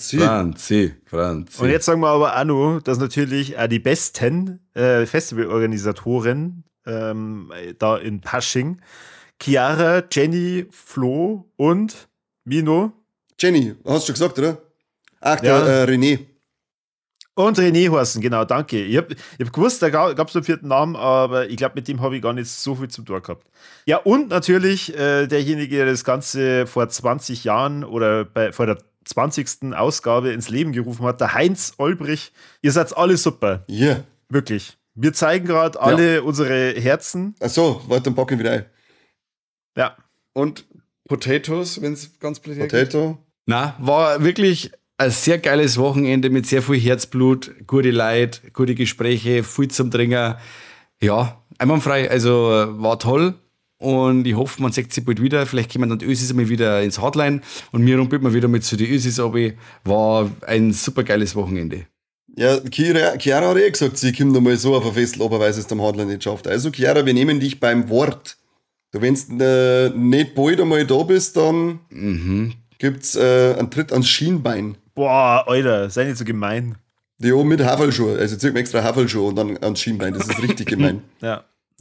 Und jetzt sagen wir aber auch noch, dass natürlich auch die besten Festivalorganisatoren da in Pasching, Chiara, Jenny, Flo und Mino. Jenny, hast du schon gesagt, oder? Ach, Ja. der René. Und René Horsten, genau, danke. Ich hab gewusst, da gab es einen vierten Namen, aber ich glaube, mit dem habe ich gar nicht so viel zum Tor gehabt. Ja, und natürlich derjenige, der das Ganze vor 20 Jahren oder vor der 20. Ausgabe ins Leben gerufen hat, der Heinz Olbrich. Ihr seid alle super. Ja. Yeah. Wirklich. Wir zeigen gerade alle unsere Herzen. Ach so, warte, dann packen wir wieder ein. Ja. Und Potatoes, wenn es ganz blöd geht. Potato. Na, war wirklich ein sehr geiles Wochenende mit sehr viel Herzblut, gute Leute, gute Gespräche, viel zum Trinken. Ja, einwandfrei, also war toll. Und ich hoffe, man sieht sich bald wieder. Vielleicht kommen dann die Ösis einmal wieder ins Hotline und mir rumpelt man wieder mit zu den Ösis ab. War ein super geiles Wochenende. Ja, Chiara hat gesagt, sie kommt nochmal so auf ein Festl, aber weil sie es am Hardline nicht schafft. Also Chiara, wir nehmen dich beim Wort. Wenn du nicht bald einmal da bist, dann gibt's einen Tritt ans Schienbein. Boah, Alter, sei nicht so gemein. Ja, mit Haferlschuh. Also zieh mir extra Haferlschuh und dann ans Schienbein. Das ist richtig gemein. Ja.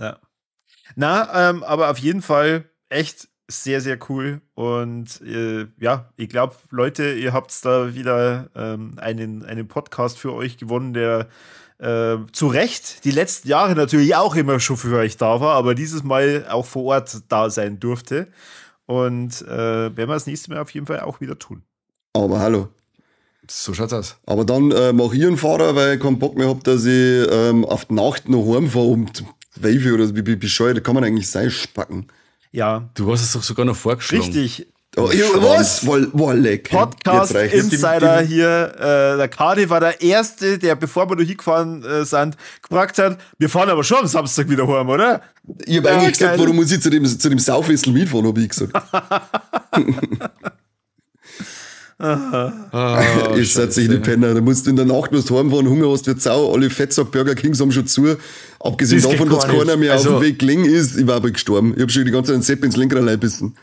Na, aber auf jeden Fall echt sehr, sehr cool. Und ich glaube, Leute, ihr habt da wieder einen Podcast für euch gewonnen, der zu Recht die letzten Jahre natürlich auch immer schon für euch da war, aber dieses Mal auch vor Ort da sein durfte. Und werden wir das nächste Mal auf jeden Fall auch wieder tun. Aber hallo. So schaut's aus. Aber dann mach ich einen Fahrer, weil ich keinen Bock mehr hab, dass ich auf die Nacht noch heimfahre um 12 oder wie bescheuert kann man eigentlich sein, spacken. Ja. Du hast es doch sogar noch vorgeschlagen. Richtig. Oh, was? Wolleck. Podcast Insider hier. Der Kadi war der Erste, der, bevor wir da hingefahren sind, gefragt hat, wir fahren aber schon am Samstag wieder heim, oder? Ich habe eigentlich gesagt, warum muss ich zu dem Saufwessel mitfahren, habe ich gesagt. Ich setze dich in die Penner. Da musst du in der Nacht, musst heimfahren, Hunger hast, wird Sau. Alle Fettsack Burger Kings haben schon zu. Abgesehen Das davon, geht dass gar keiner nicht. mehr Also- auf dem Weg gelegen ist, ich war aber gestorben. Ich habe schon die ganze Zeit den Sepp ins Lenkrad reinbissen.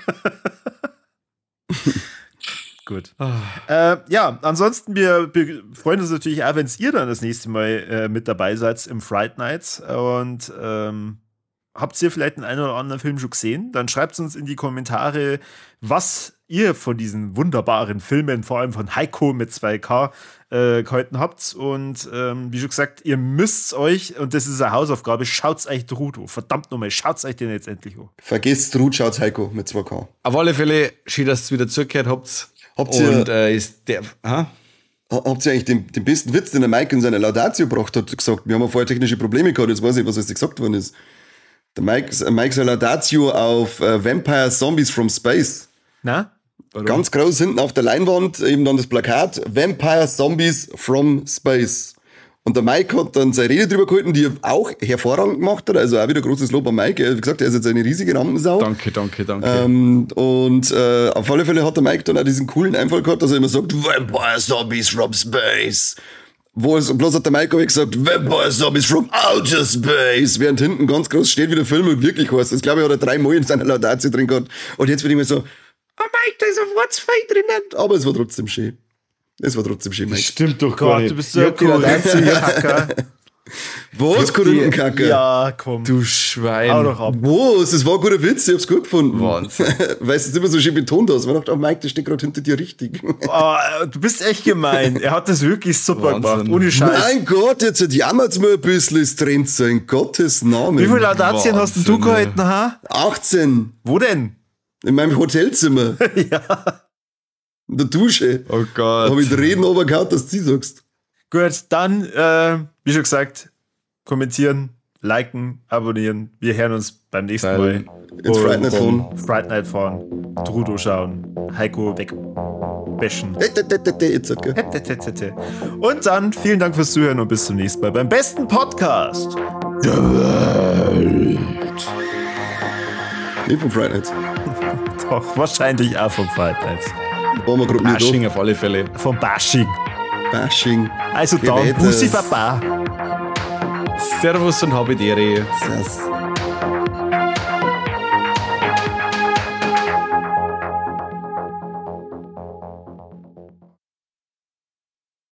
Gut. Ja, ansonsten, wir freuen uns natürlich auch, wenn ihr dann das nächste Mal mit dabei seid im Fright Nights. Und habt ihr vielleicht einen oder anderen Film schon gesehen? Dann schreibt uns in die Kommentare, was ihr von diesen wunderbaren Filmen, vor allem von Heiko mit 2K, gehalten habt. Und wie schon gesagt, ihr müsst euch, und das ist eine Hausaufgabe, schaut's euch Ruth an. Verdammt nochmal, schaut's euch den jetzt endlich an. Vergesst Ruth, schaut's Heiko mit 2K. Auf alle Fälle, schön, dass ihr wieder zugehört habt. Habt ihr- Und ist der. Habt ihr eigentlich den besten Witz, den der Mike in seiner Laudatio gebracht hat, gesagt? Wir haben ja vorher technische Probleme gehabt, jetzt weiß ich, was alles gesagt worden ist. Der Mike seine Laudatio auf Vampire Zombies from Space. Na? Ganz groß hinten auf der Leinwand eben dann das Plakat Vampire Zombies from Space. Und der Mike hat dann seine Rede drüber gehalten, die er auch hervorragend gemacht hat. Also auch wieder großes Lob an Mike. Wie gesagt, er ist jetzt eine riesige Rampensau. Danke. Und auf alle Fälle hat der Mike dann auch diesen coolen Einfall gehabt, dass er immer sagt, Vampire Zombies from Space. Bloß hat der Mike auch gesagt, Vampire Zombies from Outer Space. Während hinten ganz groß steht, wie der Film und wirklich heißt. Das glaube ich, hat er 3 Mal in seiner Laudatio drin gehabt. Und jetzt wird immer so, oh Mike, da ist ein Wortfein drinnen. Aber es war trotzdem schön. Mike. Stimmt doch Gott, du bist so cool. Was, Korundenkacker? Ja, komm. Du Schwein. Hau doch ab. Was? Das war ein guter Witz, ich hab's gut gefunden. Wahnsinn. Weil du es immer so schön betont hast. Man dachte, oh Mike, das steht gerade hinter dir richtig. Oh, du bist echt gemein. Er hat das wirklich super Wahnsinn. gemacht. Ohne Scheiß. Mein Gott, jetzt jammert's mal ein bisschen, es trennt so in Gottes Namen. Wie viele Laudatien hast denn du Wahnsinn, gehalten, ha? 18. Wo denn? In meinem Hotelzimmer. Ja. In der Dusche. Oh Da hab Gott. ich reden aber gehabt, dass du sie sagst. Gut, dann, wie schon gesagt, kommentieren, liken, abonnieren. Wir hören uns beim nächsten Teilen. Mal. Ins Fright Night fahren. Fright Night fahren. Trudo schauen. Heiko wegbäschen. Jetzt, okay. Und dann vielen Dank fürs Zuhören und bis zum nächsten Mal beim besten Podcast. Nicht vom Fright Nights. Doch, wahrscheinlich auch vom Fright Nights. Waren wir gerade nicht Bashing auf alle Fälle. Vom Bashing. da. Bashing. Also Geh dann, weiter. Bussi Baba. Servus und Habidere. Servus.